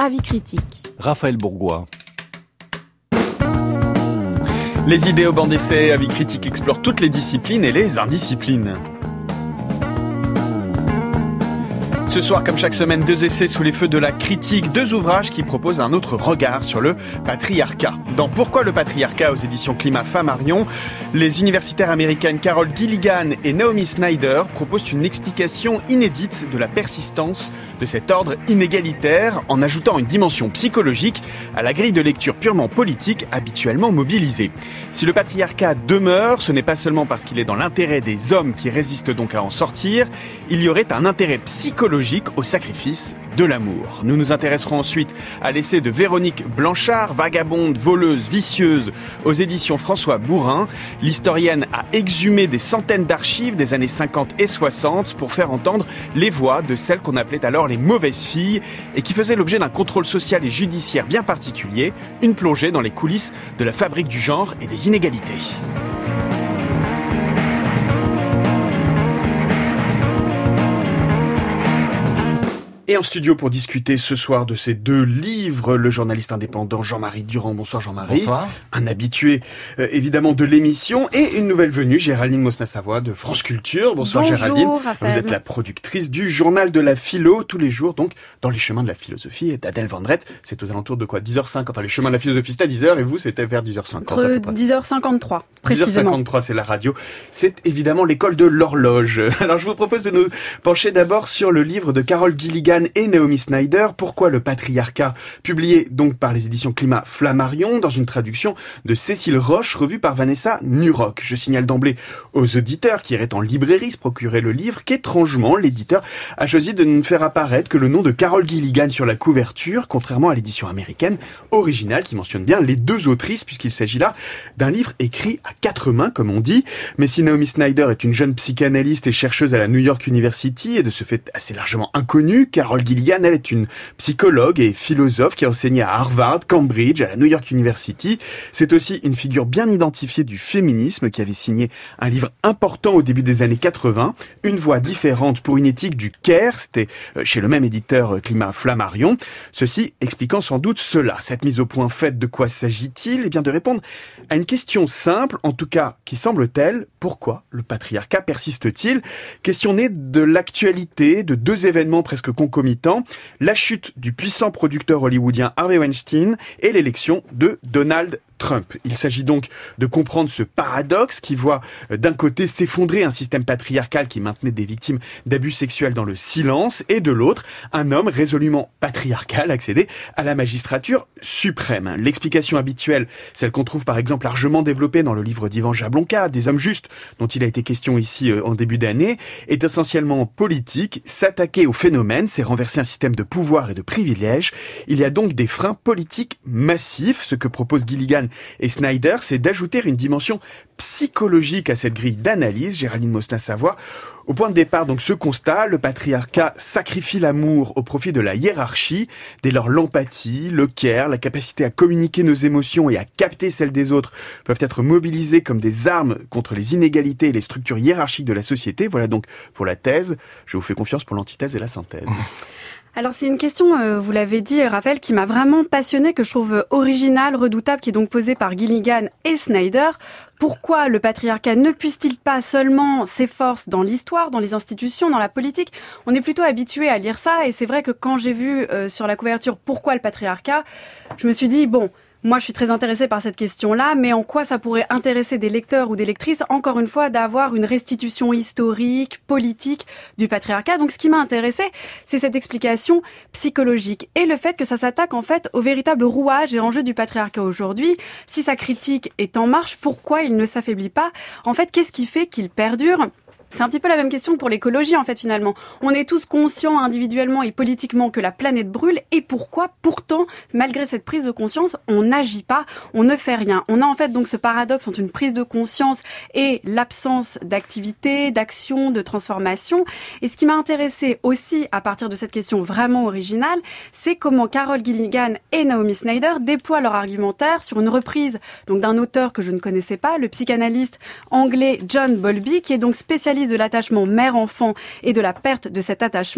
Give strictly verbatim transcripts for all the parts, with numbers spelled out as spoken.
Avis critique. Raphaël Bourgois. Les idées au banc d'essai, Avis critique explore toutes les disciplines et les indisciplines. Ce soir, comme chaque semaine, deux essais sous les feux de la critique, deux ouvrages qui proposent un autre regard sur le patriarcat. Dans Pourquoi le patriarcat aux éditions Climat Flammarion, les universitaires américaines Carol Gilligan et Naomi Snyder proposent une explication inédite de la persistance de cet ordre inégalitaire en ajoutant une dimension psychologique à la grille de lecture purement politique habituellement mobilisée. Si le patriarcat demeure, ce n'est pas seulement parce qu'il est dans l'intérêt des hommes qui résistent donc à en sortir, il y aurait un intérêt psychologique au sacrifice de l'amour. Nous nous intéresserons ensuite à l'essai de Véronique Blanchard, vagabonde, voleuse, vicieuse, aux éditions François Bourin. L'historienne a exhumé des centaines d'archives des années cinquante et soixante pour faire entendre les voix de celles qu'on appelait alors les mauvaises filles et qui faisaient l'objet d'un contrôle social et judiciaire bien particulier, une plongée dans les coulisses de la fabrique du genre et des inégalités. Et en studio pour discuter ce soir de ces deux livres, le journaliste indépendant Jean-Marie Durand. Bonsoir Jean-Marie. Bonsoir. Un habitué euh, évidemment de l'émission et une nouvelle venue, Géraldine Mosna-Savoie de France Culture. Bonsoir Bonjour, Géraldine. Raphaël. Vous êtes la productrice du journal de la philo tous les jours, donc dans les chemins de la philosophie et d'Adèle Vendrette. C'est aux alentours de quoi dix heures cinq, enfin les chemins de la philosophie c'était à dix heures et vous c'était vers dix heures cinquante. Entre dix heures cinquante-trois, précisément. dix heures cinquante-trois, c'est la radio. C'est évidemment l'école de l'horloge. Alors je vous propose de nous pencher d'abord sur le livre de Carol Gilligan et Naomi Snyder. Pourquoi le patriarcat, publié donc par les éditions Climat Flammarion dans une traduction de Cécile Roche, revue par Vanessa Nuroc. Je signale d'emblée aux auditeurs qui iraient en librairie se procurer le livre qu'étrangement l'éditeur a choisi de ne faire apparaître que le nom de Carol Gilligan sur la couverture, contrairement à l'édition américaine originale qui mentionne bien les deux autrices puisqu'il s'agit là d'un livre écrit à quatre mains comme on dit. Mais si Naomi Snyder est une jeune psychanalyste et chercheuse à la New York University et de ce fait assez largement inconnue, Carol Gilligan elle est une psychologue et philosophe qui a enseigné à Harvard, Cambridge, à la New York University. C'est aussi une figure bien identifiée du féminisme qui avait signé un livre important au début des années quatre-vingts, Une voix différente pour une éthique du care, c'était chez le même éditeur Climat Flammarion. Ceci expliquant sans doute cela. Cette mise au point faite, de quoi s'agit-il ? Eh bien de répondre à une question simple, en tout cas qui semble telle, pourquoi le patriarcat persiste-t-il ? Question née de l'actualité de deux événements presque concomitants, la chute du puissant producteur hollywoodien Harvey Weinstein et l'élection de Donald Trump. Il s'agit donc de comprendre ce paradoxe qui voit d'un côté s'effondrer un système patriarcal qui maintenait des victimes d'abus sexuels dans le silence et de l'autre, un homme résolument patriarcal accéder à la magistrature suprême. L'explication habituelle, celle qu'on trouve par exemple largement développée dans le livre d'Yvan Jablonka, Des hommes justes, dont il a été question ici en début d'année, est essentiellement politique. S'attaquer au phénomène, c'est renverser un système de pouvoir et de privilèges. Il y a donc des freins politiques massifs. Ce que propose Gilligan et Snyder, c'est d'ajouter une dimension psychologique à cette grille d'analyse, Géraldine Mosna-Savoie. Au point de départ, donc, ce constat, le patriarcat sacrifie l'amour au profit de la hiérarchie. Dès lors, l'empathie, le care, la capacité à communiquer nos émotions et à capter celles des autres peuvent être mobilisés comme des armes contre les inégalités et les structures hiérarchiques de la société. Voilà donc pour la thèse. Je vous fais confiance pour l'antithèse et la synthèse. Alors c'est une question, euh, vous l'avez dit Raphaël, qui m'a vraiment passionnée, que je trouve originale, redoutable, qui est donc posée par Gilligan et Snyder. Pourquoi le patriarcat ne puise-t-il pas seulement ses forces dans l'histoire, dans les institutions, dans la politique ? On est plutôt habitué à lire ça et c'est vrai que quand j'ai vu euh, sur la couverture « Pourquoi le patriarcat ?», je me suis dit « bon ». Moi, je suis très intéressée par cette question-là, mais en quoi ça pourrait intéresser des lecteurs ou des lectrices, encore une fois, d'avoir une restitution historique, politique du patriarcat. Donc, ce qui m'a intéressée, c'est cette explication psychologique et le fait que ça s'attaque, en fait, au véritable rouage et enjeu du patriarcat aujourd'hui. Si sa critique est en marche, pourquoi il ne s'affaiblit pas ? En fait, qu'est-ce qui fait qu'il perdure ? C'est un petit peu la même question pour l'écologie, en fait, finalement. On est tous conscients individuellement et politiquement que la planète brûle. Et pourquoi, pourtant, malgré cette prise de conscience, on n'agit pas, on ne fait rien. On a en fait donc ce paradoxe entre une prise de conscience et l'absence d'activité, d'action, de transformation. Et ce qui m'a intéressée aussi, à partir de cette question vraiment originale, c'est comment Carol Gilligan et Naomi Snyder déploient leur argumentaire sur une reprise donc d'un auteur que je ne connaissais pas, le psychanalyste anglais John Bowlby, qui est donc spécialiste de l'attachement mère-enfant et de la perte de cet attachement.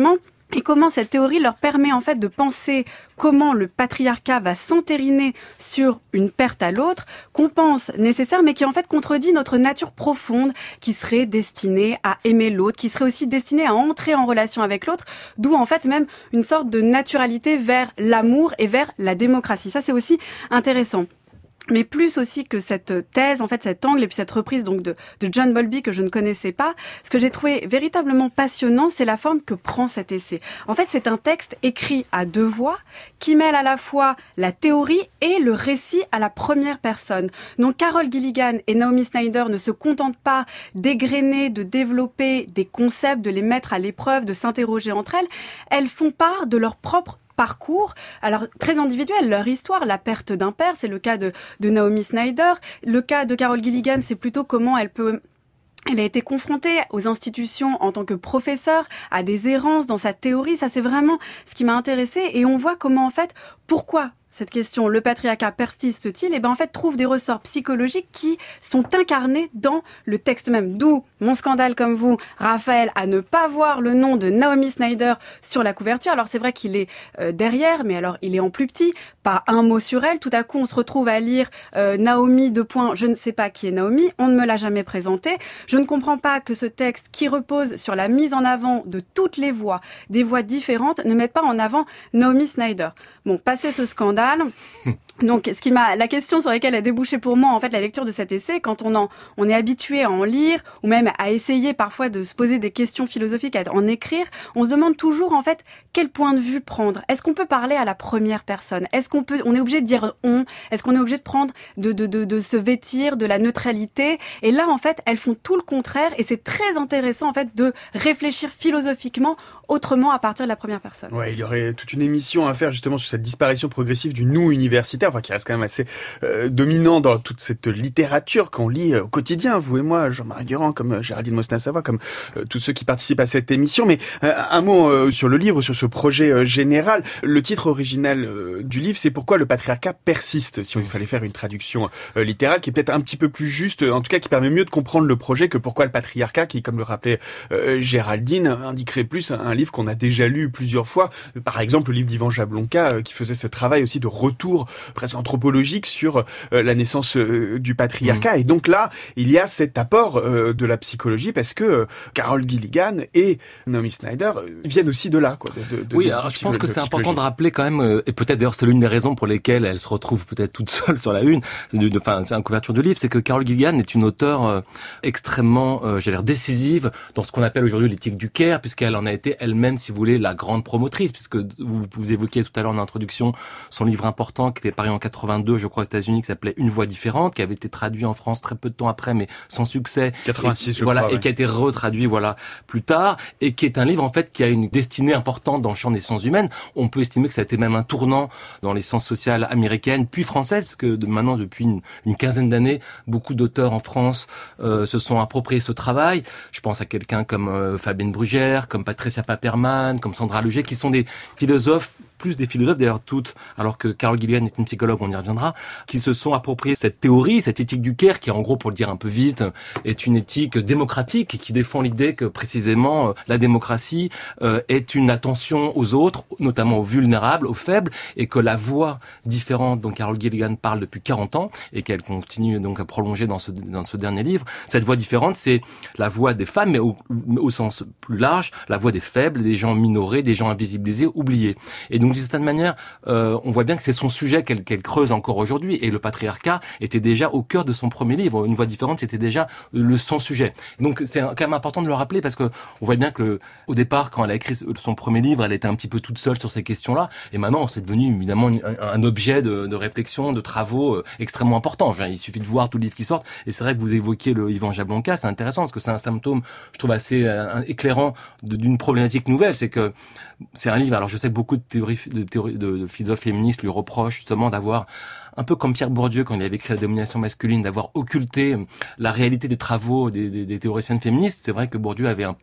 Et comment cette théorie leur permet en fait de penser comment le patriarcat va s'entériner sur une perte à l'autre, qu'on pense nécessaire, mais qui en fait contredit notre nature profonde, qui serait destinée à aimer l'autre, qui serait aussi destinée à entrer en relation avec l'autre, d'où en fait même une sorte de naturalité vers l'amour et vers la démocratie. Ça, c'est aussi intéressant. Mais plus aussi que cette thèse, en fait, cet angle et puis cette reprise donc de, de John Bowlby que je ne connaissais pas, ce que j'ai trouvé véritablement passionnant, c'est la forme que prend cet essai. En fait, c'est un texte écrit à deux voix qui mêle à la fois la théorie et le récit à la première personne. Donc, Carol Gilligan et Naomi Snyder ne se contentent pas d'égrener, de développer des concepts, de les mettre à l'épreuve, de s'interroger entre elles. Elles font part de leur propre parcours, alors très individuel, leur histoire, la perte d'un père, c'est le cas de, de Naomi Snyder. Le cas de Carol Gilligan, c'est plutôt comment elle peut... Elle a été confrontée aux institutions en tant que professeure, à des errances dans sa théorie. Ça, c'est vraiment ce qui m'a intéressée. Et on voit comment, en fait, pourquoi cette question, le patriarcat persiste-t-il? Et ben en fait, trouve des ressorts psychologiques qui sont incarnés dans le texte même. D'où mon scandale, comme vous, Raphaël, à ne pas voir le nom de Naomi Snyder sur la couverture. Alors c'est vrai qu'il est euh, derrière, mais alors il est en plus petit, pas un mot sur elle. Tout à coup, on se retrouve à lire euh, Naomi, deux points, je ne sais pas qui est Naomi, on ne me l'a jamais présenté. Je ne comprends pas que ce texte, qui repose sur la mise en avant de toutes les voix, des voix différentes, ne mette pas en avant Naomi Snyder. Bon, passé ce scandale, donc, ce qui m'a, la question sur laquelle a débouché pour moi, en fait, la lecture de cet essai, quand on en, on est habitué à en lire, ou même à essayer parfois de se poser des questions philosophiques, à en écrire, on se demande toujours, en fait, quel point de vue prendre. Est-ce qu'on peut parler à la première personne? Est-ce qu'on peut, on est obligé de dire on? Est-ce qu'on est obligé de prendre, de, de, de, de se vêtir de la neutralité? Et là, en fait, elles font tout le contraire, et c'est très intéressant, en fait, de réfléchir philosophiquement autrement à partir de la première personne. Ouais, il y aurait toute une émission à faire justement sur cette disparition progressive du nous universitaire, enfin qui reste quand même assez euh, dominant dans toute cette littérature qu'on lit euh, au quotidien, vous et moi, Jean-Marie Durand, comme euh, Géraldine Mosna-Savoie, comme euh, tous ceux qui participent à cette émission. Mais euh, un mot euh, sur le livre, sur ce projet euh, général. Le titre original euh, du livre, c'est Pourquoi le patriarcat persiste, si on fallait faire une traduction euh, littérale, qui est peut-être un petit peu plus juste, en tout cas qui permet mieux de comprendre le projet que Pourquoi le patriarcat, qui, comme le rappelait euh, Géraldine, indiquerait plus un, un livre qu'on a déjà lu plusieurs fois. Par exemple, le livre d'Yvan Jablonka, euh, qui faisait ce travail aussi de retour presque anthropologique sur euh, la naissance euh, du patriarcat. Mmh. Et donc là, il y a cet apport euh, de la psychologie parce que euh, Carol Gilligan et Naomi Snyder euh, viennent aussi de là, quoi. De, de, oui, de alors je pense que c'est important de rappeler quand même, euh, et peut-être d'ailleurs c'est l'une des raisons pour lesquelles elle se retrouve peut-être toute seule sur la une, enfin c'est une couverture du livre, c'est que Carol Gilligan est une auteure euh, extrêmement, euh, j'allais dire décisive dans ce qu'on appelle aujourd'hui l'éthique du care, puisqu'elle en a été elle-même, si vous voulez, la grande promotrice, puisque vous, vous évoquiez tout à l'heure en introduction son livre important qui était paru en quatre-vingt-deux, je crois, aux États-Unis, qui s'appelait Une voix différente, qui avait été traduit en France très peu de temps après, mais sans succès. quatre-vingt-six, et, je voilà, crois, et ouais. qui a été retraduit, voilà, plus tard, et qui est un livre, en fait, qui a une destinée importante dans le champ des sciences humaines. On peut estimer que ça a été même un tournant dans les sciences sociales américaines, puis françaises, parce que de, maintenant, depuis une, une quinzaine d'années, beaucoup d'auteurs en France euh, se sont appropriés ce travail. Je pense à quelqu'un comme euh, Fabienne Brugère, comme Patricia Paperman, comme Sandra Leger, qui sont des philosophes, plus des philosophes d'ailleurs toutes, alors que Carol Gilligan est une psychologue, on y reviendra, qui se sont appropriés cette théorie, cette éthique du care, qui en gros, pour le dire un peu vite, est une éthique démocratique et qui défend l'idée que précisément la démocratie euh, est une attention aux autres, notamment aux vulnérables, aux faibles, et que la voix différente dont Carol Gilligan parle depuis quarante ans et qu'elle continue donc à prolonger dans ce dans ce dernier livre, cette voix différente, c'est la voix des femmes, mais au, au sens plus large, la voix des faibles, des gens minorés, des gens invisibilisés, oubliés. Et donc, d'une certaine manière, euh, on voit bien que c'est son sujet qu'elle, qu'elle creuse encore aujourd'hui. Et le patriarcat était déjà au cœur de son premier livre. Une voix différente, c'était déjà le son sujet. Donc, c'est quand même important de le rappeler parce que on voit bien que le, au départ, quand elle a écrit son premier livre, elle était un petit peu toute seule sur ces questions-là. Et maintenant, c'est devenu évidemment un, un objet de, de réflexion, de travaux euh, extrêmement important. Enfin, il suffit de voir tous les livres qui sortent. Et c'est vrai que vous évoquiez le Yvan Jablonka, c'est intéressant parce que c'est un symptôme, je trouve, assez euh, éclairant de, d'une problématique nouvelle. C'est que c'est un livre. Alors, je sais que beaucoup de théories de, théorie, de, de philosophes féministes lui reprochent justement d'avoir, un peu comme Pierre Bourdieu quand il avait écrit La domination masculine, d'avoir occulté la réalité des travaux des, des, des théoriciennes féministes. C'est vrai que Bourdieu avait un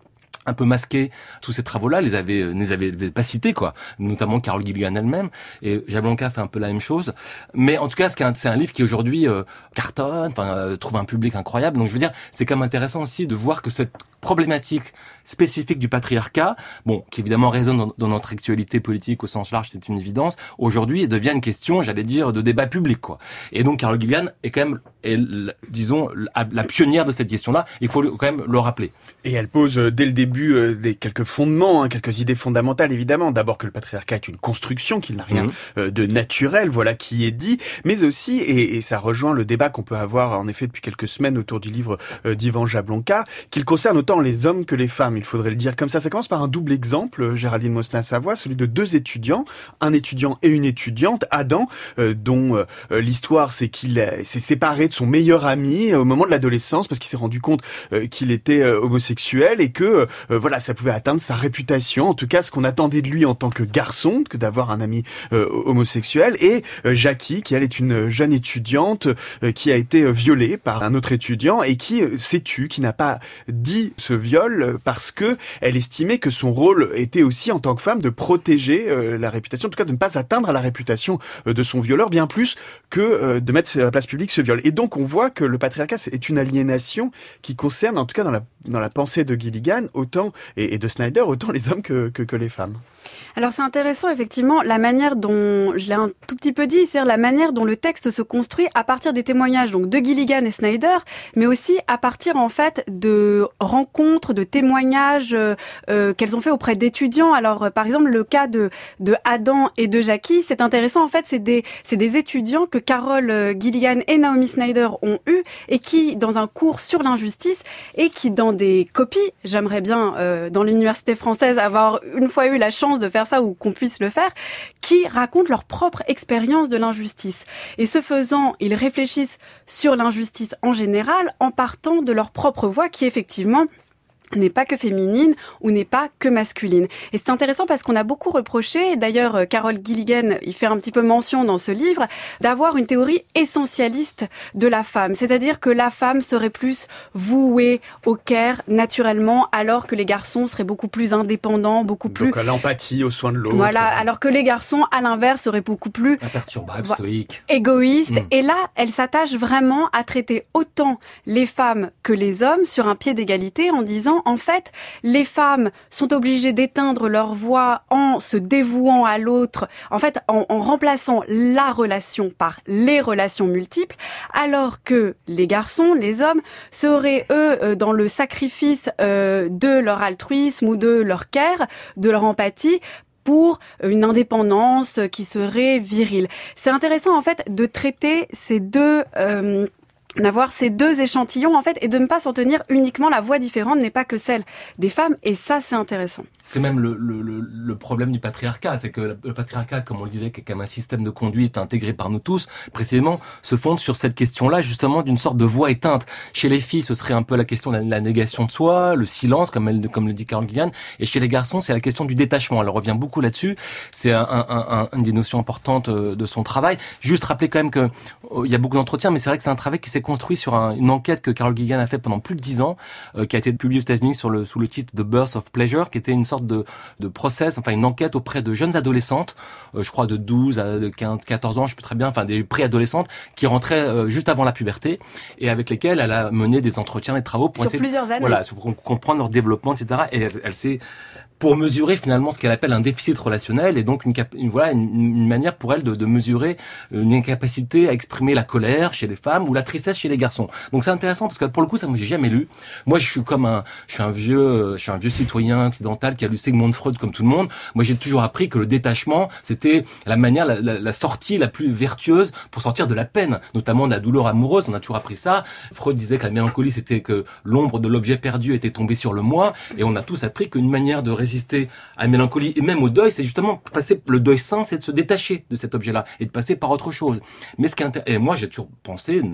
un peu masqué tous ces travaux-là, les avait, ne les avait pas cités, quoi. Notamment Carol Gilligan elle-même. Et Jablonka fait un peu la même chose. Mais en tout cas, c'est un, c'est un livre qui aujourd'hui euh, cartonne, enfin euh, trouve un public incroyable. Donc je veux dire, c'est quand même intéressant aussi de voir que cette problématique spécifique du patriarcat, bon, qui évidemment résonne dans, dans notre actualité politique au sens large, c'est une évidence, aujourd'hui devient une question, j'allais dire, de débat public, quoi. Et donc Carol Gilligan est quand même, est, disons, la, la pionnière de cette question-là. Il faut quand même le rappeler. Et elle pose euh, dès le début euh, des quelques fondements, hein, quelques idées fondamentales, évidemment. D'abord que le patriarcat est une construction, qu'il n'a rien mmh. euh, de naturel, voilà qui est dit, mais aussi, et, et ça rejoint le débat qu'on peut avoir en effet depuis quelques semaines autour du livre euh, d'Ivan Jablonka, qu'il concerne autant les hommes que les femmes, il faudrait le dire comme ça. Ça commence par un double exemple, Géraldine Mosna-Savoie, celui de deux étudiants, un étudiant et une étudiante, Adam, euh, dont euh, l'histoire c'est qu'il s'est séparé de son meilleur ami au moment de l'adolescence parce qu'il s'est rendu compte euh, qu'il était euh, homosexuel et que euh, voilà, ça pouvait atteindre sa réputation, en tout cas ce qu'on attendait de lui en tant que garçon, que d'avoir un ami euh, homosexuel. Et euh, Jackie, qui elle est une jeune étudiante euh, qui a été violée par un autre étudiant et qui euh, s'est tue, qui n'a pas dit ce viol parce que elle estimait que son rôle était aussi en tant que femme de protéger euh, la réputation, en tout cas de ne pas atteindre à la réputation euh, de son violeur, bien plus que euh, de mettre sur la place publique ce viol. Et donc on voit que le patriarcat est une aliénation qui concerne, en tout cas dans la dans la pensée de Gilligan, autant et, et de Snyder, autant les hommes que que, que les femmes. Alors c'est intéressant effectivement la manière dont, je l'ai un tout petit peu dit, c'est-à-dire la manière dont le texte se construit à partir des témoignages donc de Gilligan et Snyder, mais aussi à partir en fait de rencontres, de témoignages euh, euh, qu'elles ont fait auprès d'étudiants. Alors euh, par exemple le cas de de Adam et de Jackie, c'est intéressant en fait, c'est des c'est des étudiants que Carol euh, Gilligan et Naomi Snyder ont eu et qui dans un cours sur l'injustice et qui dans des copies, j'aimerais bien euh, dans l'université française avoir une fois eu la chance de faire ça ou qu'on puisse le faire, qui racontent leur propre expérience de l'injustice. Et ce faisant, ils réfléchissent sur l'injustice en général en partant de leur propre voix qui effectivement n'est pas que féminine ou n'est pas que masculine. Et c'est intéressant parce qu'on a beaucoup reproché, et d'ailleurs Carol Gilligan il fait un petit peu mention dans ce livre, d'avoir une théorie essentialiste de la femme. C'est-à-dire que la femme serait plus vouée au care naturellement, alors que les garçons seraient beaucoup plus indépendants, beaucoup plus... Donc à l'empathie, aux soins de l'autre. Voilà, alors que les garçons, à l'inverse, seraient beaucoup plus... imperturbables, stoïques. Égoïstes. Mm. Et là, elle s'attache vraiment à traiter autant les femmes que les hommes sur un pied d'égalité en disant en fait, les femmes sont obligées d'éteindre leur voix en se dévouant à l'autre, en fait, en, en remplaçant la relation par les relations multiples, alors que les garçons, les hommes, seraient, eux, dans le sacrifice euh, de leur altruisme ou de leur care, de leur empathie, pour une indépendance qui serait virile. C'est intéressant, en fait, de traiter ces deux... Euh, d'avoir ces deux échantillons en fait et de ne pas s'en tenir uniquement, la voix différente n'est pas que celle des femmes et ça c'est intéressant. C'est même le, le, le problème du patriarcat, c'est que le patriarcat, comme on le disait, qui est quand même un système de conduite intégré par nous tous, précisément se fonde sur cette question-là justement d'une sorte de voix éteinte. Chez les filles, ce serait un peu la question de la, la négation de soi, le silence, comme elle, comme le dit Carol Gilligan, et chez les garçons, c'est la question du détachement. Elle revient beaucoup là-dessus. C'est un, un, un, une des notions importantes de son travail. Juste rappeler quand même que il y a beaucoup d'entretiens, mais c'est vrai que c'est un travail qui s'est construit sur un, une enquête que Carol Gilligan a fait pendant plus de dix ans, euh, qui a été publiée aux États-Unis sur le, sous le titre The Birth of Pleasure, qui était une sorte de, de process, enfin une enquête auprès de jeunes adolescentes, euh, je crois de douze à de quinze, quatorze ans, je sais plus très bien, enfin des préadolescentes qui rentraient euh, juste avant la puberté et avec lesquelles elle a mené des entretiens, des travaux pour sur essayer, plusieurs années, voilà, pour comprendre leur développement, et cetera. Et elle, elle s'est pour mesurer finalement ce qu'elle appelle un déficit relationnel et donc une, cap- une voilà une, une manière pour elle de, de mesurer une incapacité à exprimer la colère chez les femmes ou la tristesse chez les garçons. Donc c'est intéressant parce que pour le coup ça moi j'ai jamais lu. Moi je suis comme un je suis un vieux je suis un vieux citoyen occidental qui a lu Sigmund Freud comme tout le monde. Moi j'ai toujours appris que le détachement c'était la manière la, la, la sortie la plus vertueuse pour sortir de la peine, notamment de la douleur amoureuse. On a toujours appris ça. Freud disait que la mélancolie c'était que l'ombre de l'objet perdu était tombée sur le moi et on a tous appris qu'une manière de résister à la mélancolie et même au deuil, c'est justement passer le deuil sain, c'est de se détacher de cet objet-là et de passer par autre chose. Mais ce qui est intér- et moi j'ai toujours pensé, de manière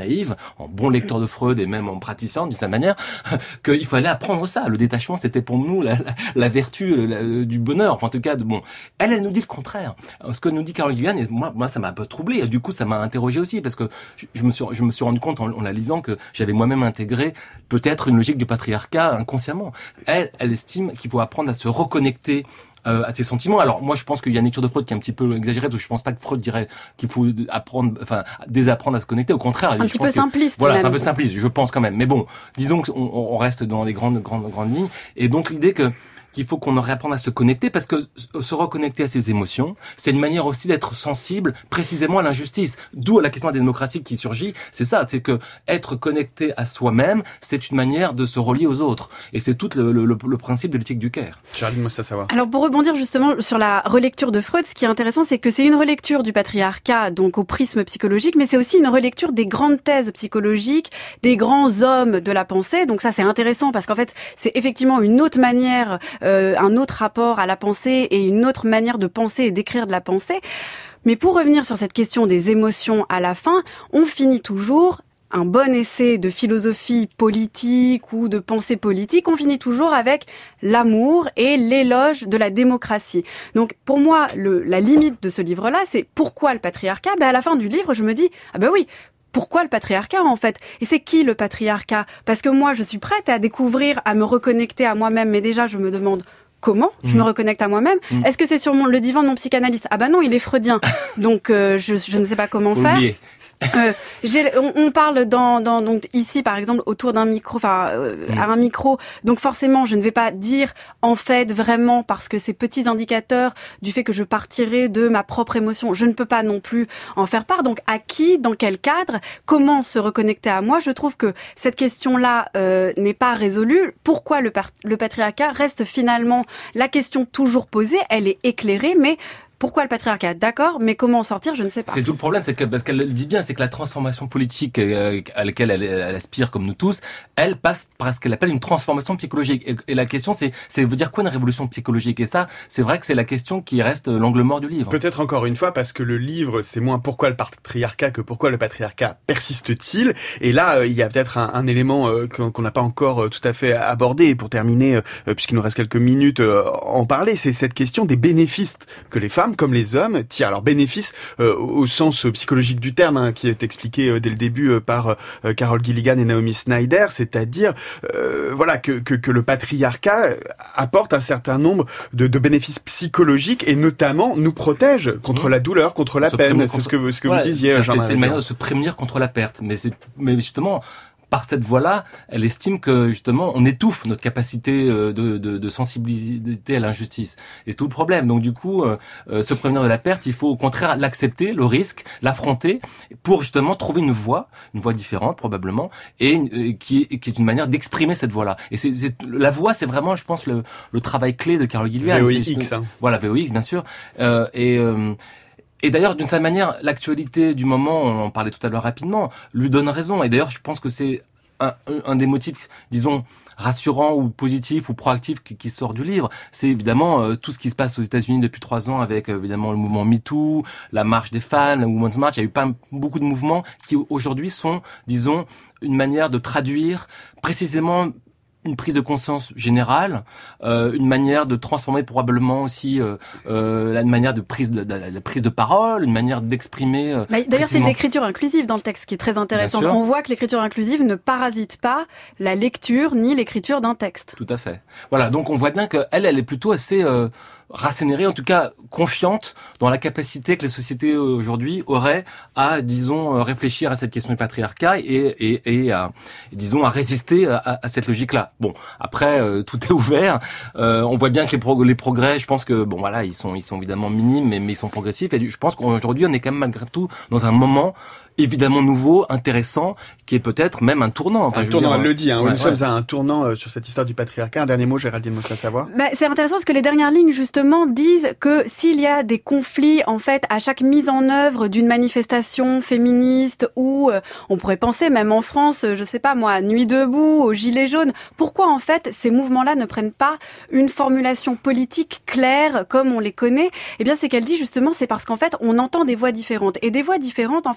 naïve, en bon lecteur de Freud et même en pratiquant d'une certaine manière, qu'il fallait apprendre ça. Le détachement, c'était pour nous la, la, la vertu la, du bonheur. Enfin, en tout cas, de, bon, elle, elle nous dit le contraire. Ce que nous dit Carol Gilligan, et moi, moi, ça m'a un peu troublé. Et du coup, ça m'a interrogé aussi parce que je, je me suis, je me suis rendu compte en, en la lisant que j'avais moi-même intégré peut-être une logique du patriarcat inconsciemment. Elle, elle estime qu'il faut apprendre à se reconnecter Euh, à ses sentiments. Alors moi je pense qu'il y a une lecture de Freud qui est un petit peu exagérée, parce que je pense pas que Freud dirait qu'il faut apprendre, enfin désapprendre à se connecter. Au contraire, un je petit pense peu que, simpliste. Voilà, même. c'est un peu simpliste, je pense quand même. Mais bon, disons qu'on on reste dans les grandes grandes grandes lignes. Et donc l'idée que qu'il faut qu'on réapprenne à se connecter, parce que se reconnecter à ses émotions, c'est une manière aussi d'être sensible précisément à l'injustice. D'où la question de la démocratie qui surgit. C'est ça, c'est que être connecté à soi-même, c'est une manière de se relier aux autres. Et c'est tout le, le, le principe de l'éthique du Caire. Charline Mostassawa. Alors pour rebondir justement sur la relecture de Freud, ce qui est intéressant, c'est que c'est une relecture du patriarcat, donc au prisme psychologique, mais c'est aussi une relecture des grandes thèses psychologiques, des grands hommes de la pensée. Donc ça, c'est intéressant parce qu'en fait, c'est effectivement une autre manière Euh, un autre rapport à la pensée et une autre manière de penser et d'écrire de la pensée. Mais pour revenir sur cette question des émotions à la fin, on finit toujours un bon essai de philosophie politique ou de pensée politique, on finit toujours avec l'amour et l'éloge de la démocratie. Donc pour moi, le, la limite de ce livre-là, c'est pourquoi le patriarcat ? Ben à la fin du livre, je me dis, ah ben oui, pourquoi le patriarcat en fait ? Et c'est qui le patriarcat ? Parce que moi, je suis prête à découvrir, à me reconnecter à moi-même, mais déjà, je me demande comment je mmh. me reconnecte à moi-même. Mmh. Est-ce que c'est sur mon, le divan de mon psychanalyste ? Ah bah non, il est freudien, donc euh, je, je ne sais pas comment faire. Oublié. Euh, j'ai, on, on parle dans, dans, donc ici par exemple autour d'un micro, enfin euh, mmh. à un micro. Donc forcément, je ne vais pas dire en fait vraiment parce que ces petits indicateurs du fait que je partirai de ma propre émotion, je ne peux pas non plus en faire part. Donc à qui, dans quel cadre, comment se reconnecter à moi ? Je trouve que cette question-là euh, n'est pas résolue. Pourquoi le, par- le patriarcat reste finalement la question toujours posée ? Elle est éclairée, mais pourquoi le patriarcat ? D'accord, mais comment en sortir ? Je ne sais pas. C'est tout le problème, c'est que, parce qu'elle le dit bien, c'est que la transformation politique euh, à laquelle elle, elle aspire, comme nous tous, elle passe par ce qu'elle appelle une transformation psychologique. Et, et la question, c'est, c'est veut dire quoi une révolution psychologique ? Et ça, c'est vrai que c'est la question qui reste l'angle mort du livre. Peut-être encore une fois, parce que le livre, c'est moins pourquoi le patriarcat que pourquoi le patriarcat persiste-t-il. Et là, euh, il y a peut-être un, un élément euh, qu'on n'a pas encore euh, tout à fait abordé. Et pour terminer, euh, puisqu'il nous reste quelques minutes, euh, en parler, c'est cette question des bénéfices que les femmes comme les hommes tirent. Alors bénéfice euh, au sens psychologique du terme, hein, qui est expliqué euh, dès le début euh, par euh, Carol Gilligan et Naomi Snyder, c'est-à-dire euh, voilà que, que que le patriarcat apporte un certain nombre de, de bénéfices psychologiques et notamment nous protège contre mmh. la douleur, contre la se peine. Contre... C'est ce que vous, ce que voilà, vous disiez. Ça, c'est, c'est une manière de se prémunir contre la perte, mais c'est mais justement. Par cette voie-là, elle estime que justement on étouffe notre capacité de, de, de sensibilité à l'injustice. Et c'est tout le problème. Donc du coup, euh, se prévenir de la perte, il faut au contraire l'accepter, le risque, l'affronter, pour justement trouver une voie, une voie différente probablement, et euh, qui, est, qui est une manière d'exprimer cette voie-là. Et c'est, c'est la voie, c'est vraiment, je pense, le, le travail clé de Carol Gilligan. V O X, hein. Voilà, V O X, bien sûr. Euh, et euh, Et d'ailleurs, d'une certaine manière, l'actualité du moment, on en parlait tout à l'heure rapidement, lui donne raison. Et d'ailleurs, je pense que c'est un, un des motifs, disons, rassurants ou positifs ou proactifs qui, qui sort du livre. C'est évidemment euh, tout ce qui se passe aux États-Unis depuis trois ans avec euh, évidemment le mouvement MeToo, la marche des fans, la Women's March. Il y a eu pas beaucoup de mouvements qui aujourd'hui sont, disons, une manière de traduire précisément une prise de conscience générale, euh, une manière de transformer probablement aussi euh, euh, la manière de prise de, de, de, de prise de parole, une manière d'exprimer. Euh, bah, d'ailleurs, c'est de l'écriture inclusive dans le texte qui est très intéressant. On voit que l'écriture inclusive ne parasite pas la lecture ni l'écriture d'un texte. Tout à fait. Voilà, donc on voit bien que elle, elle est plutôt assez euh, rassénérée, en tout cas confiante dans la capacité que les sociétés aujourd'hui auraient à, disons, réfléchir à cette question du patriarcat et, et, et à, et, disons, à résister à, à cette logique-là. Bon, après, euh, tout est ouvert. Euh, on voit bien que les, prog- les progrès, je pense que, bon, voilà, ils sont, ils sont évidemment minimes, mais, mais ils sont progressifs. Et je pense qu'aujourd'hui, on est quand même malgré tout dans un moment évidemment nouveau, intéressant, qui est peut-être même un tournant. Enfin, un je tournant, dire, elle le dit. Hein, ouais, nous ouais. sommes à un tournant euh, sur cette histoire du patriarcat. Un dernier mot, Géraldine Mostassawa. Bah, c'est intéressant parce que les dernières lignes, justement, disent que s'il y a des conflits, en fait, à chaque mise en œuvre d'une manifestation féministe ou, euh, on pourrait penser, même en France, je sais pas moi, Nuit debout, aux Gilets jaunes, pourquoi, en fait, ces mouvements-là ne prennent pas une formulation politique claire comme on les connaît? Eh bien, c'est qu'elle dit, justement, c'est parce qu'en fait, on entend des voix différentes. Et des voix différentes, en fait, eh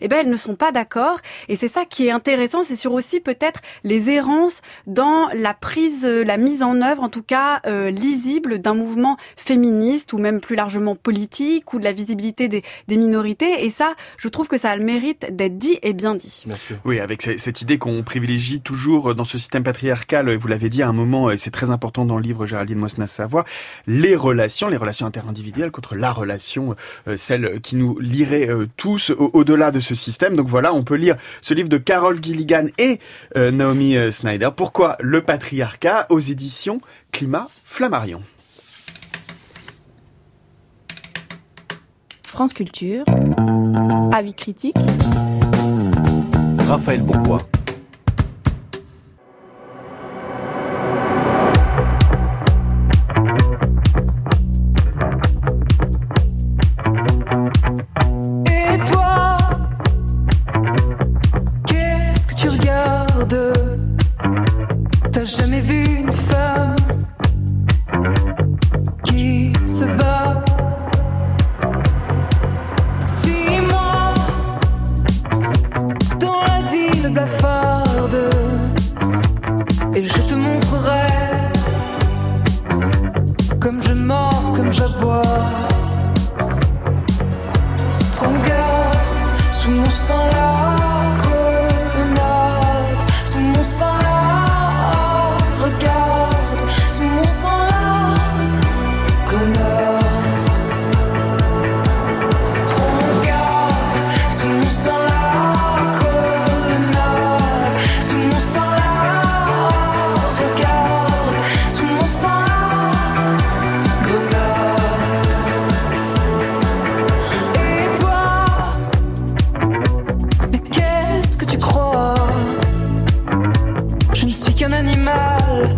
eh ben elles ne sont pas d'accord. Et c'est ça qui est intéressant, c'est sur aussi peut-être les errances dans la prise, la mise en œuvre, en tout cas euh, lisible d'un mouvement féministe ou même plus largement politique ou de la visibilité des, des minorités. Et ça, je trouve que ça a le mérite d'être dit et bien dit. Bien sûr. Oui, avec cette idée qu'on privilégie toujours dans ce système patriarcal, vous l'avez dit à un moment, et c'est très important dans le livre Géraldine Mosna-Savoie, les relations, les relations interindividuelles contre la relation, euh, celle qui nous lierait euh, tous au- au-delà de ce système. Donc voilà, on peut lire ce livre de Carol Gilligan et euh, Naomi euh, Snyder. Pourquoi le patriarcat, aux éditions Climat Flammarion. France Culture, Avis critique, Raphaël Bourgois. Et toi, qu'est-ce que tu regardes? T'as jamais vu une femme qui se bat? Suis-moi dans la ville blafarde et je te montrerai comme je mords, comme j'aboie. Prends garde, sous mon sang la grenade, sous mon sang la regarde, sous mon sang la grenade. Prends garde, sous mon sang la grenade, sous mon sang la regarde, sous mon sang la grenade. Et toi, mais qu'est-ce que tu crois? Je ne suis qu'un animal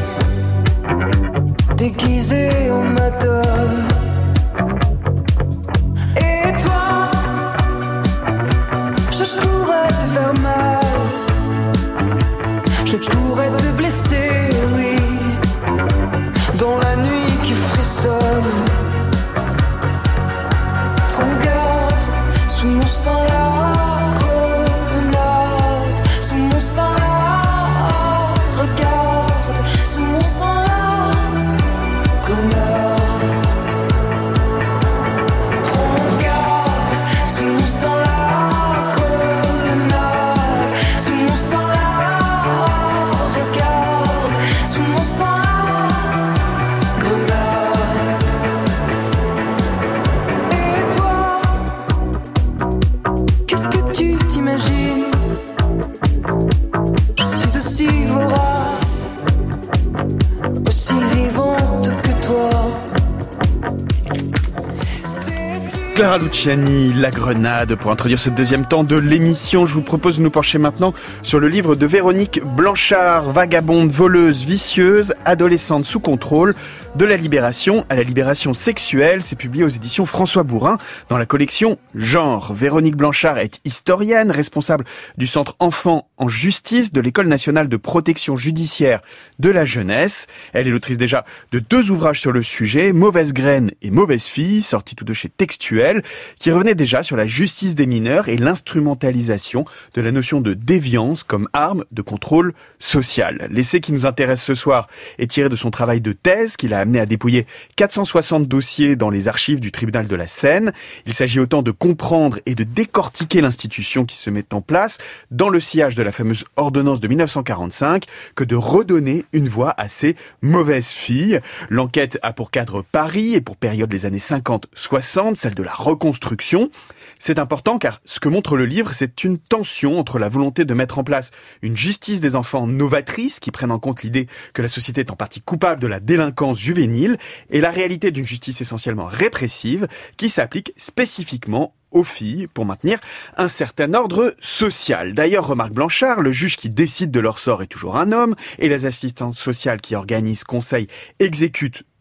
déguisé en madame. Et toi, je pourrais te faire mal, je pourrais te blesser, oui, dans la nuit qui frissonne. Prends garde, sous mon sang la grenade, sous mon sang la regarde, sous mon sang la grenade. Prends garde, sous mon sang la grenade, sous mon sang la regarde, sous mon sang la grenade. Et toi, qu'est-ce que tu t'imagines? Je suis aussi vorace, aussi vivante que toi. C'est Clara Luciani, La Grenade. Pour introduire ce deuxième temps de l'émission, je vous propose de nous pencher maintenant sur le livre de Véronique Blanchard, Vagabonde, voleuse, vicieuse, adolescente sous contrôle, de la libération à la libération sexuelle. C'est publié aux éditions François Bourin dans la collection Genre. Véronique Blanchard est historienne, responsable du Centre Enfants en Justice de l'École nationale de protection judiciaire de la jeunesse. Elle est l'autrice déjà de deux ouvrages sur le sujet, Mauvaise graine et Mauvaise fille, sortis tous deux chez Textuel, qui revenaient déjà sur la justice des mineurs et l'instrumentalisation de la notion de déviance comme arme de contrôle social. L'essai qui nous intéresse ce soir est tiré de son travail de thèse qui l'a amené à dépouiller quatre cent soixante dossiers dans les archives du tribunal de la Seine. Il s'agit autant de comprendre et de décortiquer l'institution qui se met en place dans le sillage de la fameuse ordonnance de mille neuf cent quarante-cinq que de redonner une voix à ces mauvaises filles. L'enquête a pour cadre Paris et pour période les années cinquante soixante, celle de la reconstruction. C'est important car ce que montre le livre, c'est une tension entre la volonté de mettre en place une justice des enfants novatrice qui prenne en compte l'idée que la société est en partie coupable de la délinquance juvénile et la réalité d'une justice essentiellement répressive qui s'applique spécifiquement aux filles pour maintenir un certain ordre social. D'ailleurs, remarque Blanchard, le juge qui décide de leur sort est toujours un homme et les assistantes sociales qui organisent, conseillent, exécutent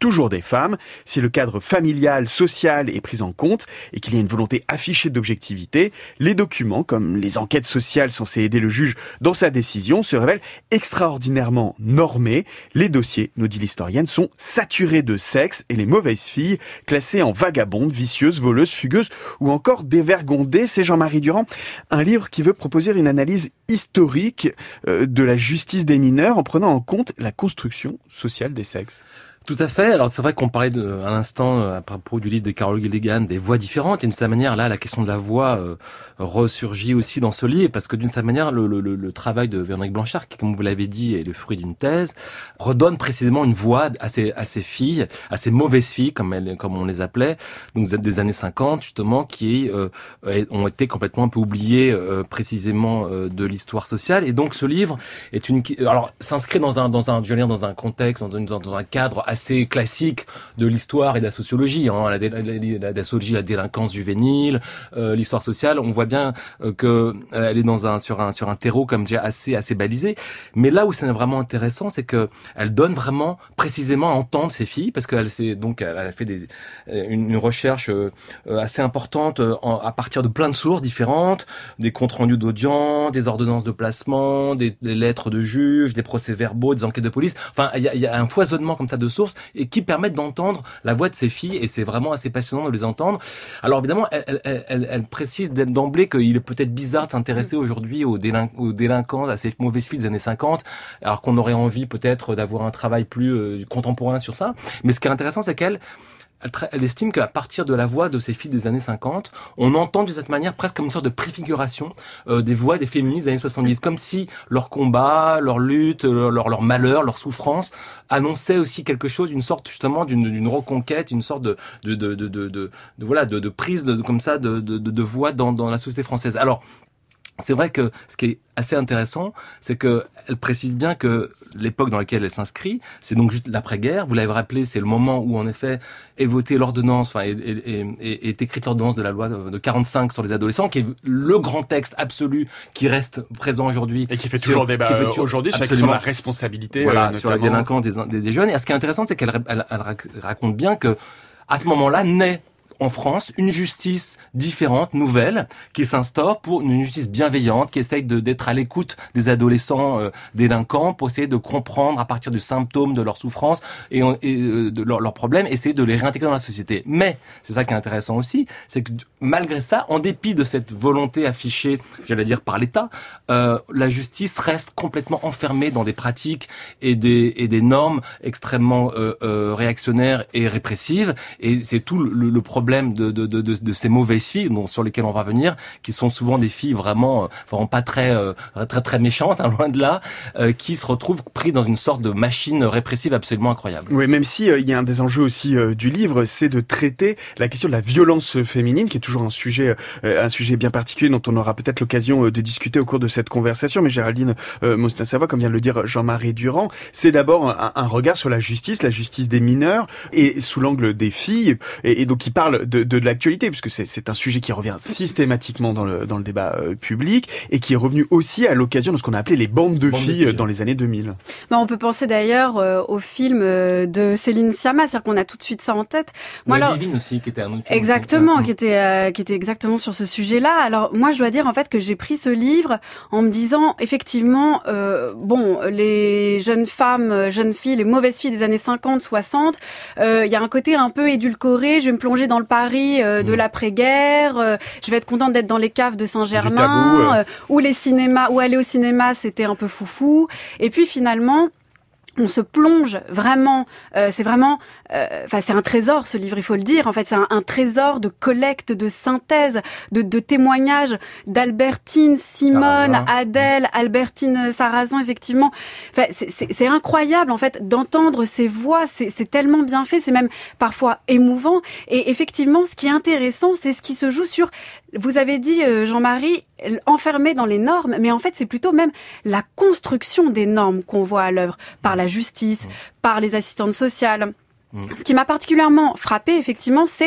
toujours des femmes. Si le cadre familial, social est pris en compte et qu'il y a une volonté affichée d'objectivité, les documents, comme les enquêtes sociales censées aider le juge dans sa décision, se révèlent extraordinairement normés. Les dossiers, nous dit l'historienne, sont saturés de sexe et les mauvaises filles classées en vagabondes, vicieuses, voleuses, fugueuses ou encore dévergondées. C'est Jean-Marie Durand, un livre qui veut proposer une analyse historique de la justice des mineurs en prenant en compte la construction sociale des sexes. Tout à fait. Alors c'est vrai qu'on parlait de, à l'instant à propos du livre de Carol Gilligan des voix différentes et d'une certaine manière là la question de la voix euh, ressurgit aussi dans ce livre parce que d'une certaine manière le, le, le travail de Véronique Blanchard qui comme vous l'avez dit est le fruit d'une thèse redonne précisément une voix à ces à ces filles, à ces mauvaises filles comme elles comme on les appelait donc des années cinquante justement qui euh, ont été complètement un peu oubliées euh, précisément euh, de l'histoire sociale et donc ce livre est une alors s'inscrit dans un dans un je veux dire dans un contexte dans, une, dans un cadre assez classique de l'histoire et de la sociologie, hein, la, la, la, la sociologie, la délinquance juvénile, euh, l'histoire sociale. On voit bien euh, que euh, elle est dans un sur un sur un terreau comme déjà assez assez balisé. Mais là où c'est vraiment intéressant, c'est que elle donne vraiment précisément à entendre ces filles parce qu'elle s'est donc elle a fait des une, une recherche euh, assez importante euh, en, à partir de plein de sources différentes, des comptes rendus d'audience, des ordonnances de placement, des, des lettres de juges, des procès-verbaux, des enquêtes de police. Enfin, il y a, y a un foisonnement comme ça de sources et qui permettent d'entendre la voix de ces filles et c'est vraiment assez passionnant de les entendre. Alors évidemment, elle, elle, elle, elle précise d'emblée qu'il est peut-être bizarre de s'intéresser aujourd'hui aux, délin- aux délinquants, à ces mauvaises filles des années cinquante, alors qu'on aurait envie peut-être d'avoir un travail plus euh, contemporain sur ça. Mais ce qui est intéressant, c'est qu'elle Elle, elle estime qu'à partir de la voix de ces filles des années cinquante, on entend de cette manière presque comme une sorte de préfiguration euh, des voix des féministes des années soixante-dix, comme si leur combat, leur lutte, leur, leur, leur malheur, leur souffrance annonçaient aussi quelque chose, une sorte justement d'une, d'une reconquête, une sorte de, de, de, de, de, de, de voilà, de, de prise de, comme ça de, de, de, de voix dans, dans la société française. Alors, c'est vrai que ce qui est assez intéressant, c'est que elle précise bien que l'époque dans laquelle elle s'inscrit, c'est donc juste l'après-guerre. Vous l'avez rappelé, c'est le moment où en effet est votée l'ordonnance, enfin est, est, est, est écrite l'ordonnance de la loi de quarante-cinq sur les adolescents, qui est le grand texte absolu qui reste présent aujourd'hui et qui fait toujours débat euh, aujourd'hui sur la question de la responsabilité, voilà, euh, sur la délinquance des, des, des jeunes. Et ce qui est intéressant, c'est qu'elle elle, elle raconte bien que à ce moment-là naît en France, une justice différente, nouvelle, qui s'instaure pour une justice bienveillante, qui essaye de, d'être à l'écoute des adolescents euh, délinquants, pour essayer de comprendre à partir des symptômes de leur souffrance et, et euh, de leurs leur problèmes, essayer de les réintégrer dans la société. Mais, c'est ça qui est intéressant aussi, c'est que malgré ça, en dépit de cette volonté affichée, j'allais dire par l'État, euh, la justice reste complètement enfermée dans des pratiques et des, et des normes extrêmement euh, euh, réactionnaires et répressives, et c'est tout le, le problème De, de, de, de, de ces mauvaises filles dont, sur lesquelles on va venir, qui sont souvent des filles vraiment, vraiment pas très, euh, très, très méchantes, hein, loin de là, euh, qui se retrouvent pris dans une sorte de machine répressive absolument incroyable. Oui, même si euh, il y a un des enjeux aussi euh, du livre, c'est de traiter la question de la violence féminine, qui est toujours un sujet, euh, un sujet bien particulier dont on aura peut-être l'occasion euh, de discuter au cours de cette conversation. Mais Géraldine euh, Mosna-Savoie, comme vient de le dire Jean-Marie Durand, c'est d'abord un, un regard sur la justice, la justice des mineurs, et sous l'angle des filles, et, et donc il parle De, de, de l'actualité, puisque c'est, c'est un sujet qui revient systématiquement dans le, dans le débat euh, public et qui est revenu aussi à l'occasion de ce qu'on a appelé les bandes de, bandes filles, de filles dans les années deux mille. Ben, on peut penser d'ailleurs euh, au film euh, de Céline Sciamma, c'est-à-dire qu'on a tout de suite ça en tête. Moi, alors, Divine aussi, qui était un autre film. Exactement, aussi. qui était euh, qui était exactement sur ce sujet-là. Alors moi, je dois dire en fait que j'ai pris ce livre en me disant effectivement, euh, bon, les jeunes femmes, jeunes filles, les mauvaises filles des années cinquante, soixante, il euh, y a un côté un peu édulcoré. Je vais me plonger dans le Paris euh, de mmh. l'après-guerre. Euh, je vais être contente d'être dans les caves de Saint-Germain, tabou, euh. euh, où les cinémas, où aller au cinéma, c'était un peu foufou. Et puis finalement, on se plonge vraiment, euh, c'est vraiment, enfin euh, c'est un trésor ce livre, il faut le dire. En fait, c'est un, un trésor de collecte, de synthèse, de, de témoignages d'Albertine, Simone, Sarrazin. Adèle, Albertine Sarrazin, effectivement. Enfin, c'est, c'est, c'est incroyable en fait d'entendre ces voix. C'est, c'est tellement bien fait, c'est même parfois émouvant. Et effectivement, ce qui est intéressant, c'est ce qui se joue sur. Vous avez dit, Jean-Marie, enfermé dans les normes, mais en fait, c'est plutôt même la construction des normes qu'on voit à l'œuvre par la justice, mmh. par les assistantes sociales. Ce qui m'a particulièrement frappée, effectivement, c'est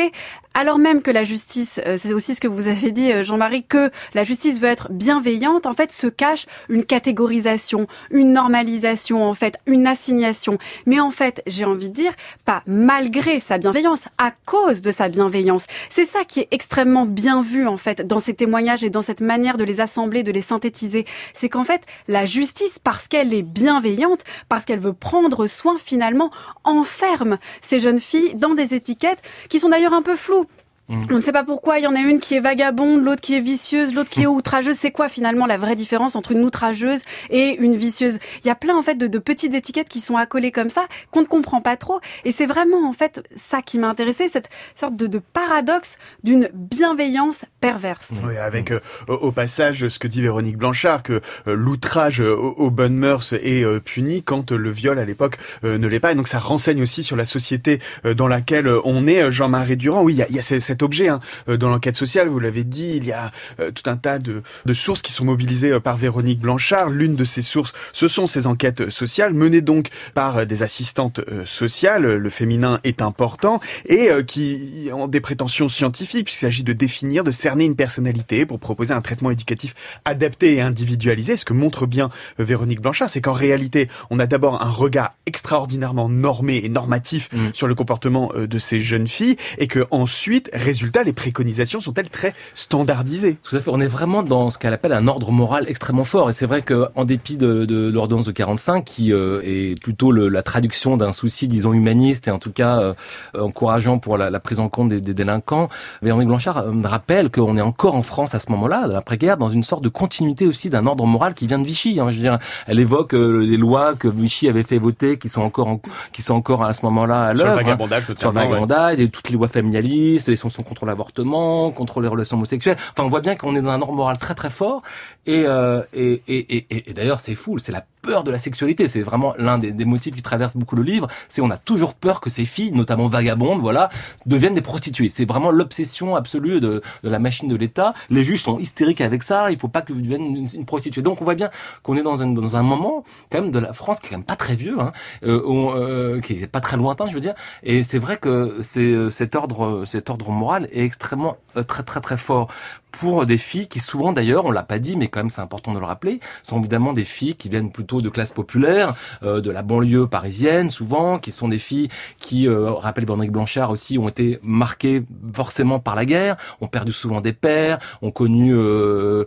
alors même que la justice, euh, c'est aussi ce que vous avez dit Jean-Marie, que la justice veut être bienveillante, en fait se cache une catégorisation, une normalisation, en fait, une assignation. Mais en fait, j'ai envie de dire, pas malgré sa bienveillance, à cause de sa bienveillance. C'est ça qui est extrêmement bien vu, en fait, dans ces témoignages et dans cette manière de les assembler, de les synthétiser. C'est qu'en fait, la justice, parce qu'elle est bienveillante, parce qu'elle veut prendre soin, finalement, enferme ces jeunes filles dans des étiquettes qui sont d'ailleurs un peu floues. On ne sait pas pourquoi, il y en a une qui est vagabonde, l'autre qui est vicieuse, l'autre qui est outrageuse. C'est quoi finalement la vraie différence entre une outrageuse et une vicieuse? Il y a plein en fait de, de petites étiquettes qui sont accolées comme ça, qu'on ne comprend pas trop. Et c'est vraiment en fait ça qui m'a intéressé, cette sorte de, de paradoxe d'une bienveillance perverse. Oui, avec euh, au passage ce que dit Véronique Blanchard, que euh, l'outrage euh, aux bonnes mœurs est euh, puni quand euh, le viol à l'époque euh, ne l'est pas. Et donc ça renseigne aussi sur la société euh, dans laquelle euh, on est. Jean-Marie Durand, oui, il y a, il y a cet objet hein, dans l'enquête sociale, vous l'avez dit, il y a euh, tout un tas de, de sources qui sont mobilisées euh, par Véronique Blanchard. L'une de ces sources, ce sont ces enquêtes sociales menées donc par euh, des assistantes euh, sociales. Le féminin est important et euh, qui ont des prétentions scientifiques puisqu'il s'agit de définir, de cerner une personnalité pour proposer un traitement éducatif adapté et individualisé. Ce que montre bien euh, Véronique Blanchard, c'est qu'en réalité, on a d'abord un regard extraordinairement normé et normatif mmh. sur le comportement euh, de ces jeunes filles et que ensuite, résultat, les préconisations sont-elles très standardisées? Tout à fait. On est vraiment dans ce qu'elle appelle un ordre moral extrêmement fort. Et c'est vrai qu'en dépit de, de l'ordonnance de quarante-cinq, qui euh, est plutôt le, la traduction d'un souci, disons, humaniste et en tout cas euh, encourageant pour la, la prise en compte des, des délinquants, Véronique Blanchard euh, rappelle qu'on est encore en France à ce moment-là, de l'après-guerre, dans une sorte de continuité aussi d'un ordre moral qui vient de Vichy. Hein. Je veux dire, elle évoque euh, les lois que Vichy avait fait voter, qui sont encore en, qui sont encore à ce moment-là à l'œuvre. Sur le vagabondage, hein, sur le vagabondage, ouais. Et toutes les lois familialistes, les sanctions contre l'avortement, contre les relations homosexuelles. Enfin, on voit bien qu'on est dans un ordre moral très très fort. Et, euh, et, et, et, et d'ailleurs, c'est fou, c'est la peur de la sexualité. C'est vraiment l'un des, des motifs qui traversent beaucoup le livre. C'est on a toujours peur que ces filles, notamment vagabondes, voilà, deviennent des prostituées. C'est vraiment l'obsession absolue de, de la machine de l'État. Les juges sont hystériques avec ça. Il faut pas que vous deviennent une, une prostituée. Donc on voit bien qu'on est dans un, dans un moment quand même de la France qui est quand même pas très vieux, hein, euh, on, euh, qui est pas très lointain, je veux dire. Et c'est vrai que c'est cet ordre, cet ordre moral est extrêmement euh, très très très fort. Pour des filles qui souvent d'ailleurs, on l'a pas dit, mais quand même c'est important de le rappeler, sont évidemment des filles qui viennent plutôt de classes populaires, euh, de la banlieue parisienne souvent, qui sont des filles qui, euh, rappelle Véronique Blanchard aussi, ont été marquées forcément par la guerre, ont perdu souvent des pères, ont connu euh,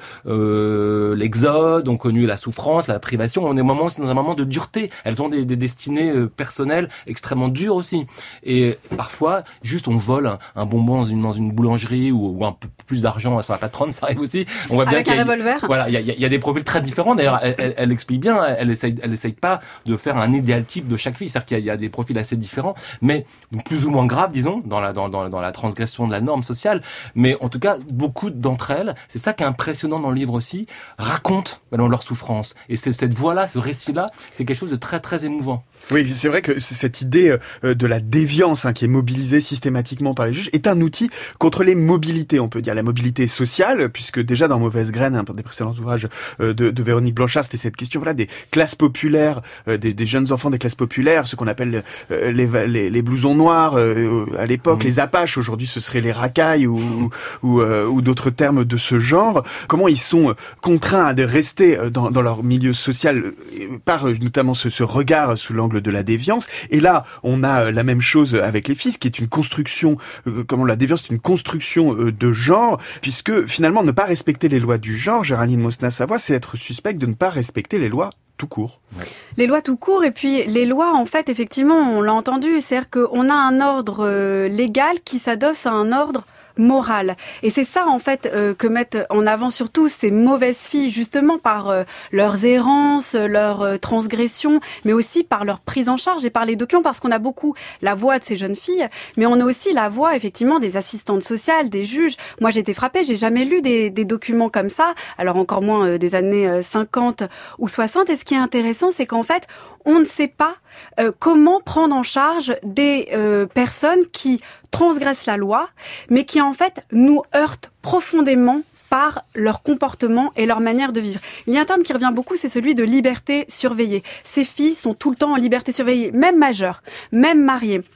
euh, l'exode, ont connu la souffrance, la privation. On est au moment aussi dans un moment de dureté. Elles ont des, des destinées euh, personnelles extrêmement dures aussi. Et parfois, juste on vole un, un bonbon dans une, dans une boulangerie ou, ou un peu plus d'argent à la patronne, ça arrive aussi. On voit bien avec un revolver. Voilà, il y a, y a des profils très différents. D'ailleurs, elle, elle, elle explique bien. Elle essaye, elle essaye pas de faire un idéal type de chaque fille. C'est-à-dire qu'il y a, y a des profils assez différents, mais plus ou moins graves, disons, dans la dans, dans, dans la transgression de la norme sociale. Mais en tout cas, beaucoup d'entre elles, c'est ça qui est impressionnant dans le livre aussi, racontent ben, leur souffrance. Et c'est cette voix-là, ce récit-là, c'est quelque chose de très très émouvant. Oui, c'est vrai que cette idée de la déviance hein, qui est mobilisée systématiquement par les juges est un outil contre les mobilités, on peut dire la mobilité sociale, puisque déjà dans Mauvaise Graine, un des précédents ouvrages de, de Véronique Blanchard, c'était cette question voilà des classes populaires, euh, des, des jeunes enfants des classes populaires, ce qu'on appelle euh, les, les, les blousons noirs euh, à l'époque, mmh. les apaches, aujourd'hui ce serait les racailles ou, ou, euh, ou d'autres termes de ce genre. Comment ils sont contraints de rester dans, dans leur milieu social par notamment ce, ce regard sous l'angle de la déviance. Et là, on a la même chose avec les filles, qui est une construction, euh, comment la déviance, c'est une construction euh, de genre, puisque finalement, ne pas respecter les lois du genre, Géraldine Mosna-Savoie, c'est être suspect de ne pas respecter les lois tout court. Ouais. Les lois tout court, et puis les lois, en fait, effectivement, on l'a entendu, c'est-à-dire qu'on a un ordre euh, légal qui s'adosse à un ordre morale. Et c'est ça, en fait, euh, que mettent en avant surtout ces mauvaises filles, justement par euh, leurs errances, leurs euh, transgressions, mais aussi par leur prise en charge et par les documents, parce qu'on a beaucoup la voix de ces jeunes filles, mais on a aussi la voix, effectivement, des assistantes sociales, des juges. Moi, j'ai été frappée, j'ai jamais lu des, des documents comme ça, alors encore moins euh, des années euh, cinquante ou soixante. Et ce qui est intéressant, c'est qu'en fait, on ne sait pas euh, comment prendre en charge des euh, personnes qui transgressent la loi, mais qui en fait nous heurtent profondément par leur comportement et leur manière de vivre. Il y a un terme qui revient beaucoup, c'est celui de liberté surveillée. Ces filles sont tout le temps en liberté surveillée, même majeures, même mariées.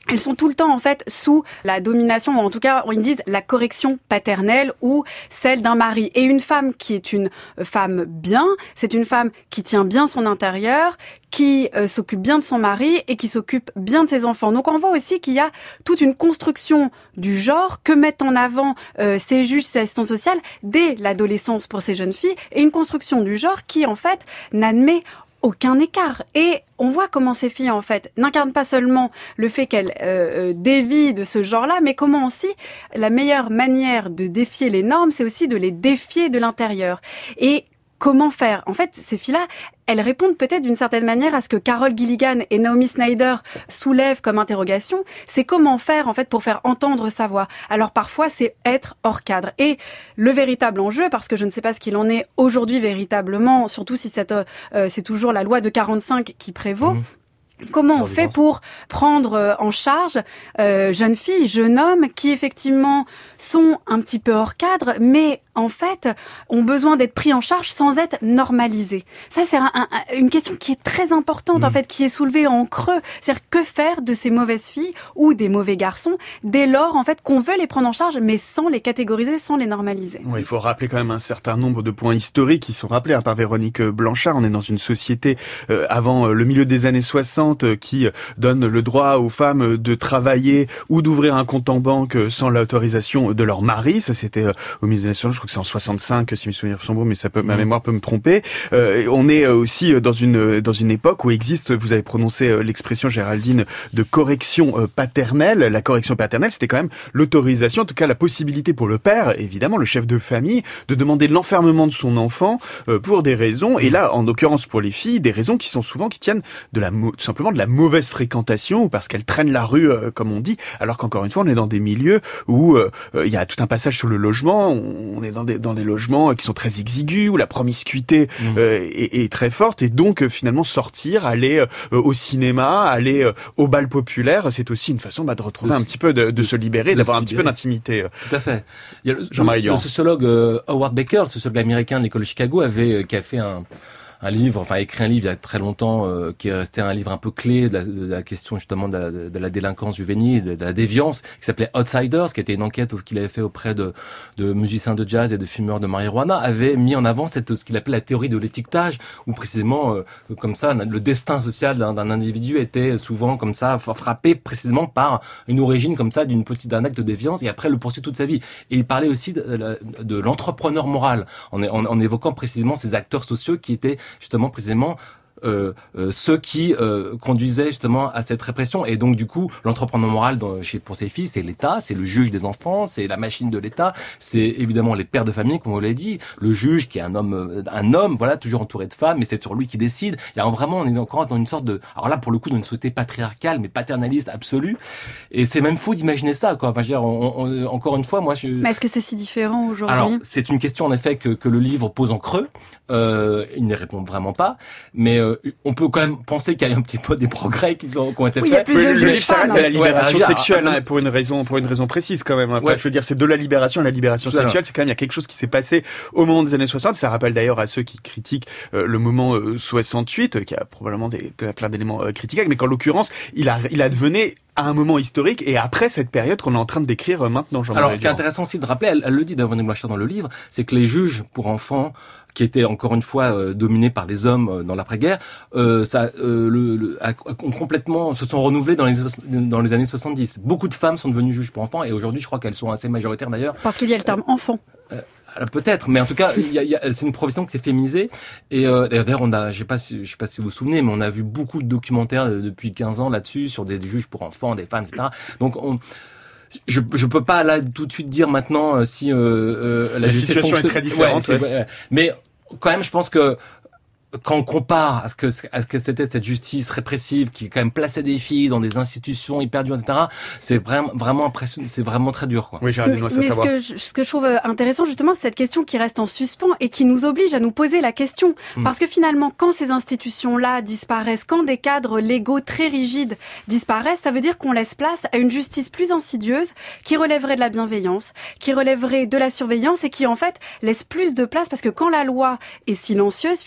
elles sont tout le temps en fait sous la domination, ou en tout cas ils disent la correction paternelle ou celle d'un mari. Et une femme qui est une femme bien, c'est une femme qui tient bien son intérieur, qui euh, s'occupe bien de son mari et qui s'occupe bien de ses enfants. Donc on voit aussi qu'il y a toute une construction du genre que mettent en avant euh, ces juges, ces assistantes sociales dès l'adolescence pour ces jeunes filles, et une construction du genre qui en fait n'admet aucun écart. Et on voit comment ces filles, en fait, n'incarnent pas seulement le fait qu'elles euh, dévient de ce genre-là, mais comment aussi la meilleure manière de défier les normes, c'est aussi de les défier de l'intérieur. Et comment faire ? En fait, ces filles-là, elles répondent peut-être d'une certaine manière à ce que Carol Gilligan et Naomi Snyder soulèvent comme interrogation. C'est comment faire, en fait, pour faire entendre sa voix. Alors parfois, c'est être hors cadre. Et le véritable enjeu, parce que je ne sais pas ce qu'il en est aujourd'hui véritablement, surtout si cette, euh, c'est toujours la loi de quarante-cinq qui prévaut, mmh. Comment on fait pour prendre en charge euh, jeunes filles, jeunes hommes qui effectivement sont un petit peu hors cadre, mais en fait ont besoin d'être pris en charge sans être normalisés. Ça, c'est un, un, une question qui est très importante, mmh. en fait, qui est soulevée en creux. C'est-à-dire que faire de ces mauvaises filles ou des mauvais garçons dès lors en fait qu'on veut les prendre en charge, mais sans les catégoriser, sans les normaliser. Ouais, il faut rappeler quand même un certain nombre de points historiques qui sont rappelés hein, par Véronique Blanchard. On est dans une société euh, avant euh, le milieu des années soixante qui donne le droit aux femmes de travailler ou d'ouvrir un compte en banque sans l'autorisation de leur mari. Ça, c'était au milieu des années soixante, je crois que c'est en soixante-cinq, si mes souvenirs sont bons, mais ça peut, ma mémoire peut me tromper. Euh, on est aussi dans une dans une époque où existe, vous avez prononcé l'expression, Géraldine, de correction paternelle. La correction paternelle, c'était quand même l'autorisation, en tout cas la possibilité pour le père, évidemment, le chef de famille, de demander l'enfermement de son enfant pour des raisons, et là, en l'occurrence pour les filles, des raisons qui sont souvent, qui tiennent de la, tout simplement de la mauvaise fréquentation, ou parce qu'elles traînent la rue, euh, comme on dit, alors qu'encore une fois, on est dans des milieux où il euh, y a tout un passage sur le logement, on est dans des, dans des logements qui sont très exigus, où la promiscuité mmh. euh, est, est très forte, et donc euh, finalement sortir, aller euh, au cinéma, aller euh, au bal populaire, c'est aussi une façon bah, de retrouver de, un petit peu, de, de, de se libérer, de d'avoir un petit peu d'intimité. Tout à fait. Il y a le, Jean-Marie le, le sociologue euh, Howard Baker, le sociologue américain de l'école de Chicago, avait, euh, qui a fait un... un livre, enfin écrit un livre il y a très longtemps, euh, qui est resté un livre un peu clé de la, de la question justement de la, de la délinquance juvénile, de, de la déviance, qui s'appelait Outsiders, qui était une enquête qu'il avait fait auprès de, de musiciens de jazz et de fumeurs de marijuana, avait mis en avant cette, ce qu'il appelait la théorie de l'étiquetage, où précisément, euh, comme ça, le destin social d'un, d'un individu était souvent comme ça frappé précisément par une origine comme ça d'une petite d'un acte de déviance, et après le poursuit toute sa vie. Et il parlait aussi de, de l'entrepreneur moral, en, en, en évoquant précisément ces acteurs sociaux qui étaient justement précisément Euh, euh, ceux qui euh, conduisaient justement à cette répression. Et donc du coup, l'entrepreneur moral dans, chez, pour ces filles, c'est l'État, c'est le juge des enfants, c'est la machine de l'État, c'est évidemment les pères de famille, comme on l'a dit, le juge qui est un homme, un homme, voilà, toujours entouré de femmes, mais c'est sur lui qui décide. Il y a vraiment, on est encore dans une sorte de, alors là pour le coup, dans une société patriarcale, mais paternaliste absolue. Et c'est même fou d'imaginer ça, quoi. Enfin, je veux dire, on, on, encore une fois, moi, je. Mais est-ce que c'est si différent aujourd'hui ? Alors, c'est une question en effet que, que le livre pose en creux. Euh, il ne répond vraiment pas, mais euh, on peut quand même penser qu'il y a un petit peu des progrès qui, sont, qui ont été oui, faits. Il y a plus de le livre s'arrête à la libération ouais, sexuelle, ah, hein, pour une raison, pour une raison précise quand même. Enfin, ouais. Je veux dire, c'est de la libération à la libération Tout sexuelle. C'est quand même il y a quelque chose qui s'est passé au moment des années soixante. Ça rappelle d'ailleurs à ceux qui critiquent euh, le moment euh, soixante-huit, euh, qui a probablement des, plein d'éléments euh, critiquables, mais qu'en l'occurrence, il a, il advenait à un moment historique et après cette période qu'on est en train de décrire euh, maintenant. Jean-Marie Alors, ce qui est intéressant aussi de rappeler, elle, elle le dit Véronique Blanchard dans le livre, c'est que les juges pour enfants qui étaient encore une fois euh, dominés par les hommes euh, dans l'après-guerre, euh, ça, euh, le, le, a, a complètement se sont renouvelés dans les dans les années soixante-dix. Beaucoup de femmes sont devenues juges pour enfants et aujourd'hui, je crois qu'elles sont assez majoritaires d'ailleurs. Parce qu'il y a le terme enfant. Euh, Peut-être, mais en tout cas, il y a, il y a, c'est une profession qui s'est féminisée. Et euh, d'ailleurs, on a, je sais pas, si, je sais pas si vous vous souvenez, mais on a vu beaucoup de documentaires euh, depuis quinze ans là-dessus sur des juges pour enfants, des femmes, et cetera. Donc, on, je, je peux pas là tout de suite dire maintenant euh, si euh, euh, la, la situation est très différente. Ouais, ouais. Ouais. Mais quand même, je pense que quand on compare à ce que à ce que c'était cette justice répressive qui quand même plaçait des filles dans des institutions hyper dures, et cetera, c'est vraiment vraiment impressionnant, c'est vraiment très dur, quoi. Oui, Géraldine, mais, ça mais savoir. ce que je, ce que je trouve intéressant justement, c'est cette question qui reste en suspens et qui nous oblige à nous poser la question, mmh. parce que finalement, quand ces institutions-là disparaissent, quand des cadres légaux très rigides disparaissent, ça veut dire qu'on laisse place à une justice plus insidieuse qui relèverait de la bienveillance, qui relèverait de la surveillance et qui en fait laisse plus de place parce que quand la loi est silencieuse, finalement,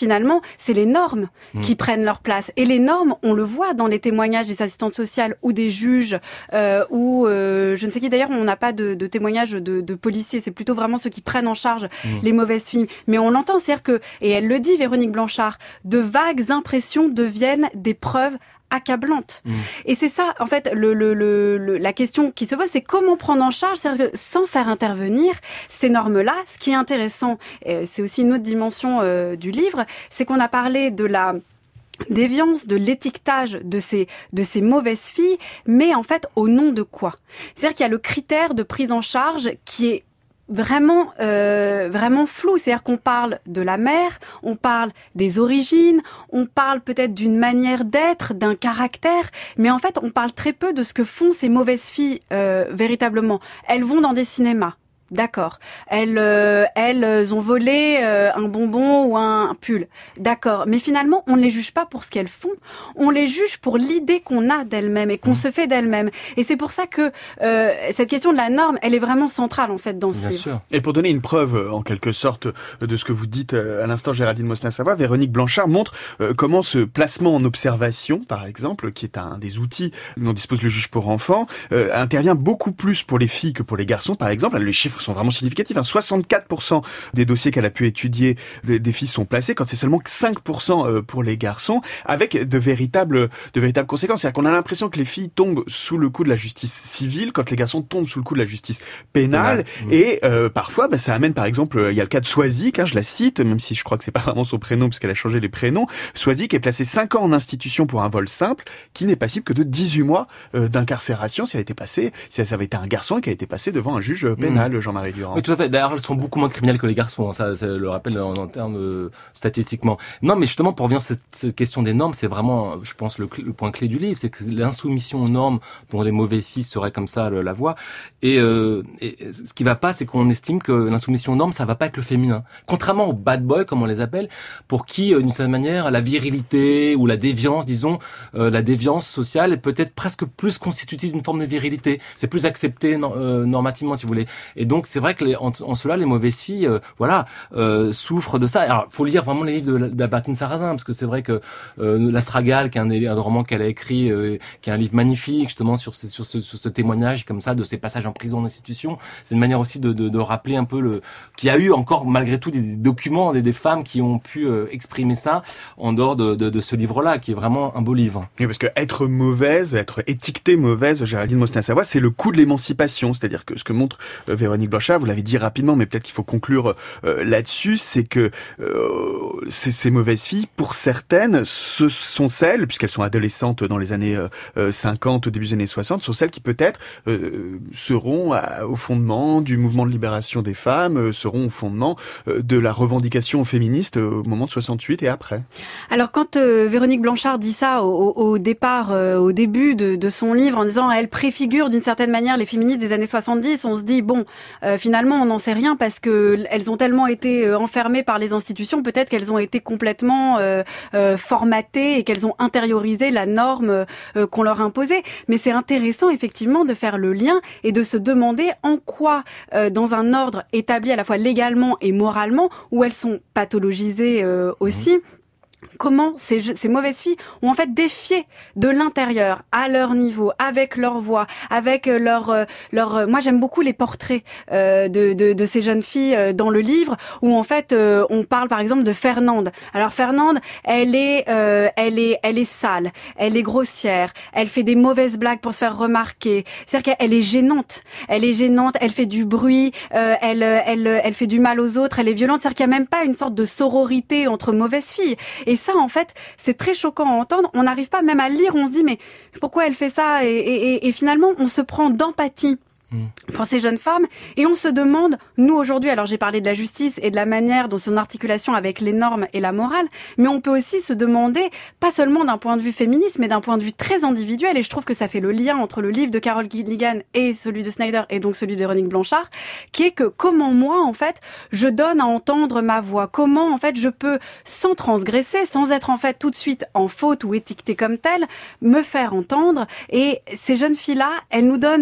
c'est les normes mmh. qui prennent leur place. Et les normes, on le voit dans les témoignages des assistantes sociales ou des juges, euh, ou euh, je ne sais qui d'ailleurs, on n'a pas de, de témoignages de, de policiers, c'est plutôt vraiment ceux qui prennent en charge mmh. les mauvaises filles. Mais on l'entend, c'est-à-dire que, et elle le dit, Véronique Blanchard, de vagues impressions deviennent des preuves accablante. Mmh. Et c'est ça, en fait, le, le, le, le, la question qui se pose, c'est comment prendre en charge, c'est-à-dire que sans faire intervenir ces normes-là. Ce qui est intéressant, et c'est aussi une autre dimension euh, du livre, c'est qu'on a parlé de la déviance, de l'étiquetage de ces de ces mauvaises filles, mais en fait, au nom de quoi ? C'est-à-dire qu'il y a le critère de prise en charge qui est vraiment euh, vraiment flou, c'est-à-dire qu'on parle de la mère, on parle des origines, on parle peut-être d'une manière d'être, d'un caractère, mais en fait on parle très peu de ce que font ces mauvaises filles euh, véritablement. Elles vont dans des cinémas. D'accord. Elles, euh, elles ont volé euh, un bonbon ou un pull. D'accord. Mais finalement, on ne les juge pas pour ce qu'elles font. On les juge pour l'idée qu'on a d'elles-mêmes et qu'on mmh. se fait d'elles-mêmes. Et c'est pour ça que euh, cette question de la norme, elle est vraiment centrale en fait dans ce Bien livre. Sûr. Et pour donner une preuve, en quelque sorte, de ce que vous dites à l'instant, Géraldine Mosna-Savoie, Véronique Blanchard montre euh, comment ce placement en observation, par exemple, qui est un des outils dont dispose le juge pour enfants, euh, intervient beaucoup plus pour les filles que pour les garçons, par exemple. Les chiffres sont vraiment significatifs. Hein. soixante-quatre pour cent des dossiers qu'elle a pu étudier des, des filles sont placés, quand c'est seulement cinq pour cent pour les garçons, avec de véritables, de véritables conséquences. C'est-à-dire qu'on a l'impression que les filles tombent sous le coup de la justice civile, quand les garçons tombent sous le coup de la justice pénale. Mmh. Et euh, parfois, bah, ça amène, par exemple, il y a le cas de Swazik, hein, je la cite, même si je crois que c'est pas vraiment son prénom, parce qu'elle a changé les prénoms. Swazik est placée cinq ans en institution pour un vol simple, qui n'est passible que de dix-huit mois euh, d'incarcération si elle était passée, si ça avait été un garçon et qui a été passé devant un juge pénal, mmh. Jean-Marie Durand. Oui, tout à fait. D'ailleurs, elles sont beaucoup moins criminelles que les garçons. Hein. Ça, ça le rappelle en, en termes euh, statistiquement. Non, mais justement, pour revenir à cette, cette question des normes, c'est vraiment, je pense, le, le point clé du livre, c'est que l'insoumission aux normes dont les mauvaises filles seraient comme ça le, la voie. Et, euh, et ce qui va pas, c'est qu'on estime que l'insoumission aux normes, ça va pas avec le féminin. Contrairement aux bad boys, comme on les appelle, pour qui, d'une certaine manière, la virilité ou la déviance, disons, euh, la déviance sociale est peut-être presque plus constitutive d'une forme de virilité. C'est plus accepté no- euh, normativement, si vous voulez. Et donc, c'est vrai que les, en, en cela, les mauvaises filles, euh, voilà, euh, souffrent de ça. Alors, faut lire vraiment les livres de d'Albertine Sarrazin, parce que c'est vrai que euh, L'Astragale, qui est un, un roman qu'elle a écrit, euh, qui est un livre magnifique, justement, sur ce, sur ce, sur ce témoignage comme ça de ses passages en prison, en institution. C'est une manière aussi de, de, de rappeler un peu le, qu'il y a eu encore, malgré tout, des, des documents, des, des femmes qui ont pu euh, exprimer ça en dehors de, de, de ce livre-là, qui est vraiment un beau livre. Oui, parce que être mauvaise, être étiquetée mauvaise, Géraldine Mosna-Savoie, c'est le coup de l'émancipation. C'est-à-dire que ce que montre euh, Véronique Blanchard, vous l'avez dit rapidement, mais peut-être qu'il faut conclure euh, là-dessus, c'est que euh, ces, ces mauvaises filles, pour certaines, ce sont celles, puisqu'elles sont adolescentes dans les années euh, cinquante, début des années soixante, sont celles qui peut-être euh, seront à, au fondement du mouvement de libération des femmes, euh, seront au fondement euh, de la revendication féministe au moment de soixante-huit et après. Alors quand euh, Véronique Blanchard dit ça au, au départ, euh, au début de, de son livre, en disant elle préfigure d'une certaine manière les féministes des années soixante-dix, on se dit bon, euh, finalement on n'en sait rien parce que elles ont tellement été euh, enfermées par les institutions, peut-être qu'elles ont été complètement euh, euh, formatées et qu'elles ont intériorisé la norme euh, qu'on leur imposait. Mais c'est intéressant effectivement de faire le lien et de se demander en quoi, euh, dans un ordre établi à la fois légalement et moralement, où elles sont pathologisées euh, aussi, mmh. comment ces, ces mauvaises filles ont en fait défié de l'intérieur, à leur niveau, avec leur voix, avec leur leur. Moi, j'aime beaucoup les portraits euh, de, de de ces jeunes filles euh, dans le livre, où en fait euh, on parle par exemple de Fernande. Alors Fernande, elle est euh, elle est elle est sale, elle est grossière, elle fait des mauvaises blagues pour se faire remarquer. C'est-à-dire qu'elle est gênante, elle est gênante, elle fait du bruit, euh, elle elle elle fait du mal aux autres, elle est violente. C'est-à-dire qu'il n'y a même pas une sorte de sororité entre mauvaises filles. Et ça, en fait, c'est très choquant à entendre. On n'arrive pas même à lire. On se dit, mais pourquoi elle fait ça ? et, et, et finalement, on se prend d'empathie pour ces jeunes femmes, et on se demande, nous aujourd'hui, alors j'ai parlé de la justice et de la manière dont son articulation avec les normes et la morale, mais on peut aussi se demander, pas seulement d'un point de vue féministe, mais d'un point de vue très individuel, et je trouve que ça fait le lien entre le livre de Carol Gilligan et celui de Snyder, et donc celui de Véronique Blanchard, qui est que comment moi, en fait, je donne à entendre ma voix, comment, en fait, je peux, sans transgresser, sans être, en fait, tout de suite en faute ou étiquetée comme telle, me faire entendre, et ces jeunes filles-là, elles nous donnent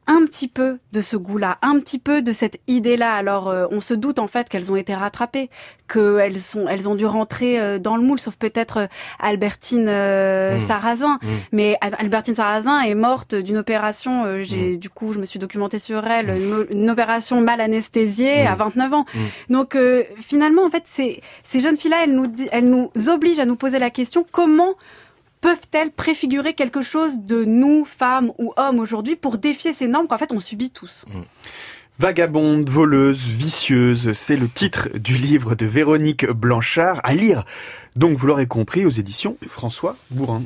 un petit peu de ce goût-là, un petit peu de cette idée-là. Alors, euh, on se doute en fait qu'elles ont été rattrapées, qu'elles sont, elles ont dû rentrer euh, dans le moule, sauf peut-être euh, Albertine euh, mmh. Sarrazin. Mmh. Mais Albertine Sarrazin est morte d'une opération. Euh, j'ai, mmh. du coup, je me suis documentée sur elle, une, une opération mal anesthésiée mmh. à vingt-neuf ans. Mmh. Donc, euh, finalement, en fait, ces, ces jeunes filles-là, elles nous, elles nous obligent à nous poser la question comment peuvent-elles préfigurer quelque chose de nous, femmes ou hommes aujourd'hui, pour défier ces normes qu'en fait on subit tous. Mmh. Vagabonde, voleuse, vicieuse, c'est le titre du livre de Véronique Blanchard, à lire, donc vous l'aurez compris, aux éditions François Bourin.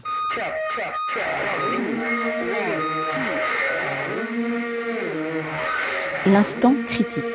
L'instant critique.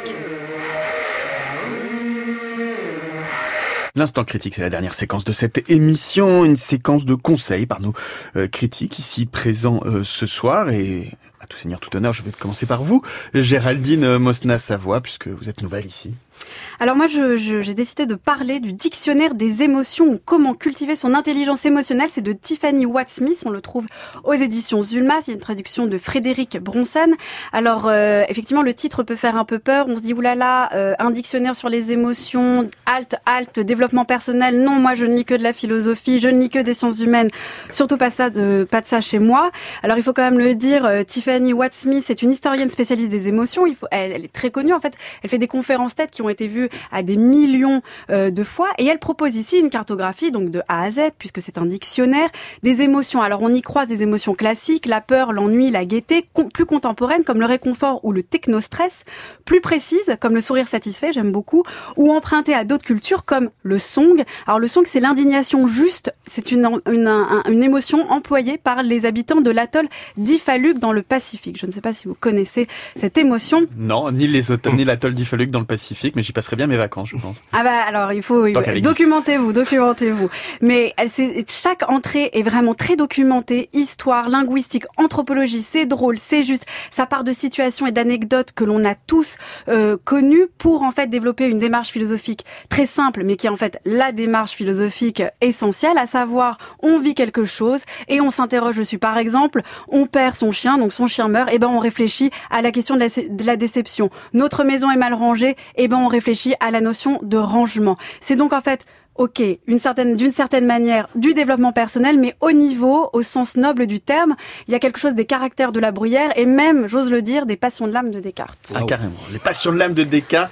L'instant critique, c'est la dernière séquence de cette émission, une séquence de conseils par nos euh, critiques ici présents euh, ce soir. Et à tout seigneur, tout honneur, je vais commencer par vous, Géraldine Mosna-Savoie, puisque vous êtes nouvelle ici. Alors moi, je, je, j'ai décidé de parler du dictionnaire des émotions ou comment cultiver son intelligence émotionnelle. C'est de Tiffany Watt-Smith. On le trouve aux éditions Zulma. C'est une traduction de Frédéric Bronson. Alors euh, effectivement, le titre peut faire un peu peur. On se dit oulala, euh, un dictionnaire sur les émotions, halte, halte, développement personnel. Non, moi je ne lis que de la philosophie, je ne lis que des sciences humaines. Surtout pas ça de pas de ça chez moi. Alors il faut quand même le dire. Euh, Tiffany Watt-Smith est une historienne spécialiste des émotions. Il faut, elle, elle est très connue en fait. Elle fait des conférences TED qui ont été vues à des millions euh, de fois, et elle propose ici une cartographie donc de A à Z, puisque c'est un dictionnaire des émotions. Alors on y croise des émotions classiques, la peur, l'ennui, la gaieté, com- plus contemporaines comme le réconfort ou le technostress, plus précises comme le sourire satisfait, j'aime beaucoup, ou empruntées à d'autres cultures comme le song. Alors le song, c'est l'indignation juste, c'est une, une, une, une émotion employée par les habitants de l'atoll d'Ifaluk dans le Pacifique. Je ne sais pas si vous connaissez cette émotion. Non, ni les autels, ni l'atoll d'Ifaluk dans le Pacifique, mais j'y passerai bien mes vacances, je pense. Ah bah alors il faut documentez-vous, documentez-vous. Mais elle, c'est, chaque entrée est vraiment très documentée, histoire, linguistique, anthropologie, c'est drôle, c'est juste. Ça part de situations et d'anecdotes que l'on a tous euh, connues pour en fait développer une démarche philosophique très simple, mais qui est en fait la démarche philosophique essentielle, à savoir on vit quelque chose et on s'interroge dessus. Par exemple, on perd son chien, donc son chien meurt, et ben on réfléchit à la question de la, de la déception. Notre maison est mal rangée, et ben on réfléchit à la notion de rangement. C'est donc en fait ok, une certaine, d'une certaine manière, du développement personnel, mais au niveau, au sens noble du terme, il y a quelque chose des caractères de la Bruyère et même, j'ose le dire, des passions de l'âme de Descartes. Ah, carrément. Les passions de l'âme de Descartes.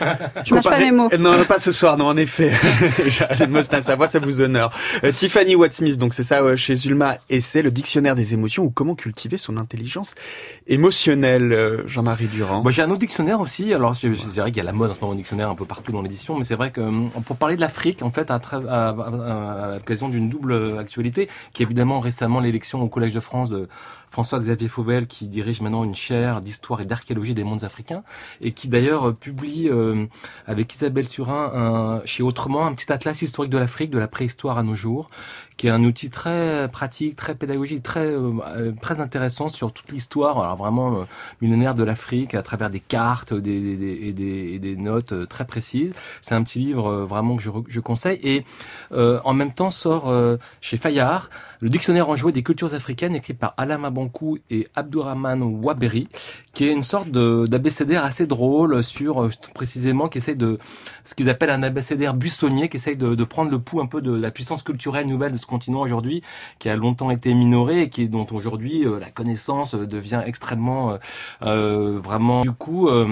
Je mâche pas mes mots. Non, pas ce soir, non, en effet. Géraldine Mosna-Savoie, ça vous honore. Euh, Tiffany Watt-Smith, donc c'est ça, euh, chez Zulma, et c'est le dictionnaire des émotions ou comment cultiver son intelligence émotionnelle. Euh, Jean-Marie Durand. Moi, j'ai un autre dictionnaire aussi. Alors, je, je dirais qu'il y a la mode en ce moment, dictionnaire un peu partout dans l'édition, mais c'est vrai que, pour parler de l'Afrique, en fait, à, tra- à, à, à l'occasion d'une double actualité, qui est évidemment récemment l'élection au Collège de France de François-Xavier Fauvel, qui dirige maintenant une chaire d'histoire et d'archéologie des mondes africains, et qui d'ailleurs publie euh, avec Isabelle Surin un, chez Autrement un petit atlas historique de l'Afrique, de la préhistoire à nos jours, qui est un outil très pratique, très pédagogique, très euh, très intéressant sur toute l'histoire, alors vraiment euh, millénaire de l'Afrique, à travers des cartes des, des, et, des, et des notes euh, très précises. C'est un petit livre euh, vraiment que je, je conseille. Et euh, en même temps sort euh, chez Fayard le dictionnaire enjoué des cultures africaines, écrit par Alama Bankou et Abdourahmane Waberi, qui est une sorte de, d'abécédaire assez drôle sur, euh, précisément, qui essaye de, ce qu'ils appellent un abécédaire buissonnier, qui essaye de, de prendre le pouls un peu de la puissance culturelle nouvelle de ce continent aujourd'hui, qui a longtemps été minoré et qui est, dont aujourd'hui, euh, la connaissance devient extrêmement, euh, euh, vraiment, du coup, euh,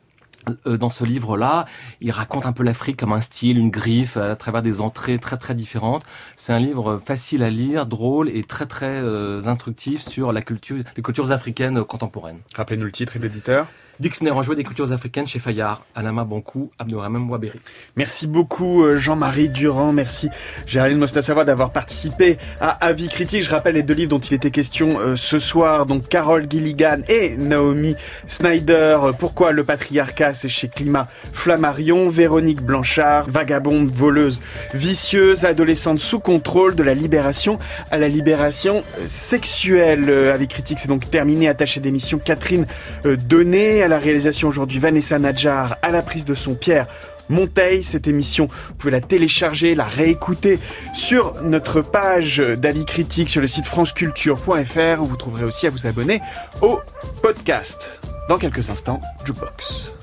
dans ce livre-là, il raconte un peu l'Afrique comme un style, une griffe, à travers des entrées très très différentes. C'est un livre facile à lire, drôle et très très euh, instructif sur la culture, les cultures africaines contemporaines. Rappelez-nous le titre et l'éditeur. Dictionnaire enjoué des cultures africaines chez Fayard, Alama Bankou, Abdourahmane Waberi. Merci beaucoup Jean-Marie Durand, merci Géraldine Mosna-Savoie d'avoir participé à Avis Critique. Je rappelle les deux livres dont il était question euh, ce soir, donc Carol Gilligan et Naomi Snyder. Pourquoi le patriarcat, c'est chez Climat Flammarion. Véronique Blanchard, Vagabonde, voleuse, vicieuse, adolescente sous contrôle, de la libération à la libération sexuelle. Euh, Avis Critique, c'est donc terminé. Attachée d'émission Catherine euh, Donnet. À la réalisation aujourd'hui, Vanessa Nadjar, à la prise de son Pierre Monteil. Cette émission, vous pouvez la télécharger, la réécouter sur notre page d'Avis Critique sur le site franceculture point f r où vous trouverez aussi à vous abonner au podcast. Dans quelques instants, Jukebox.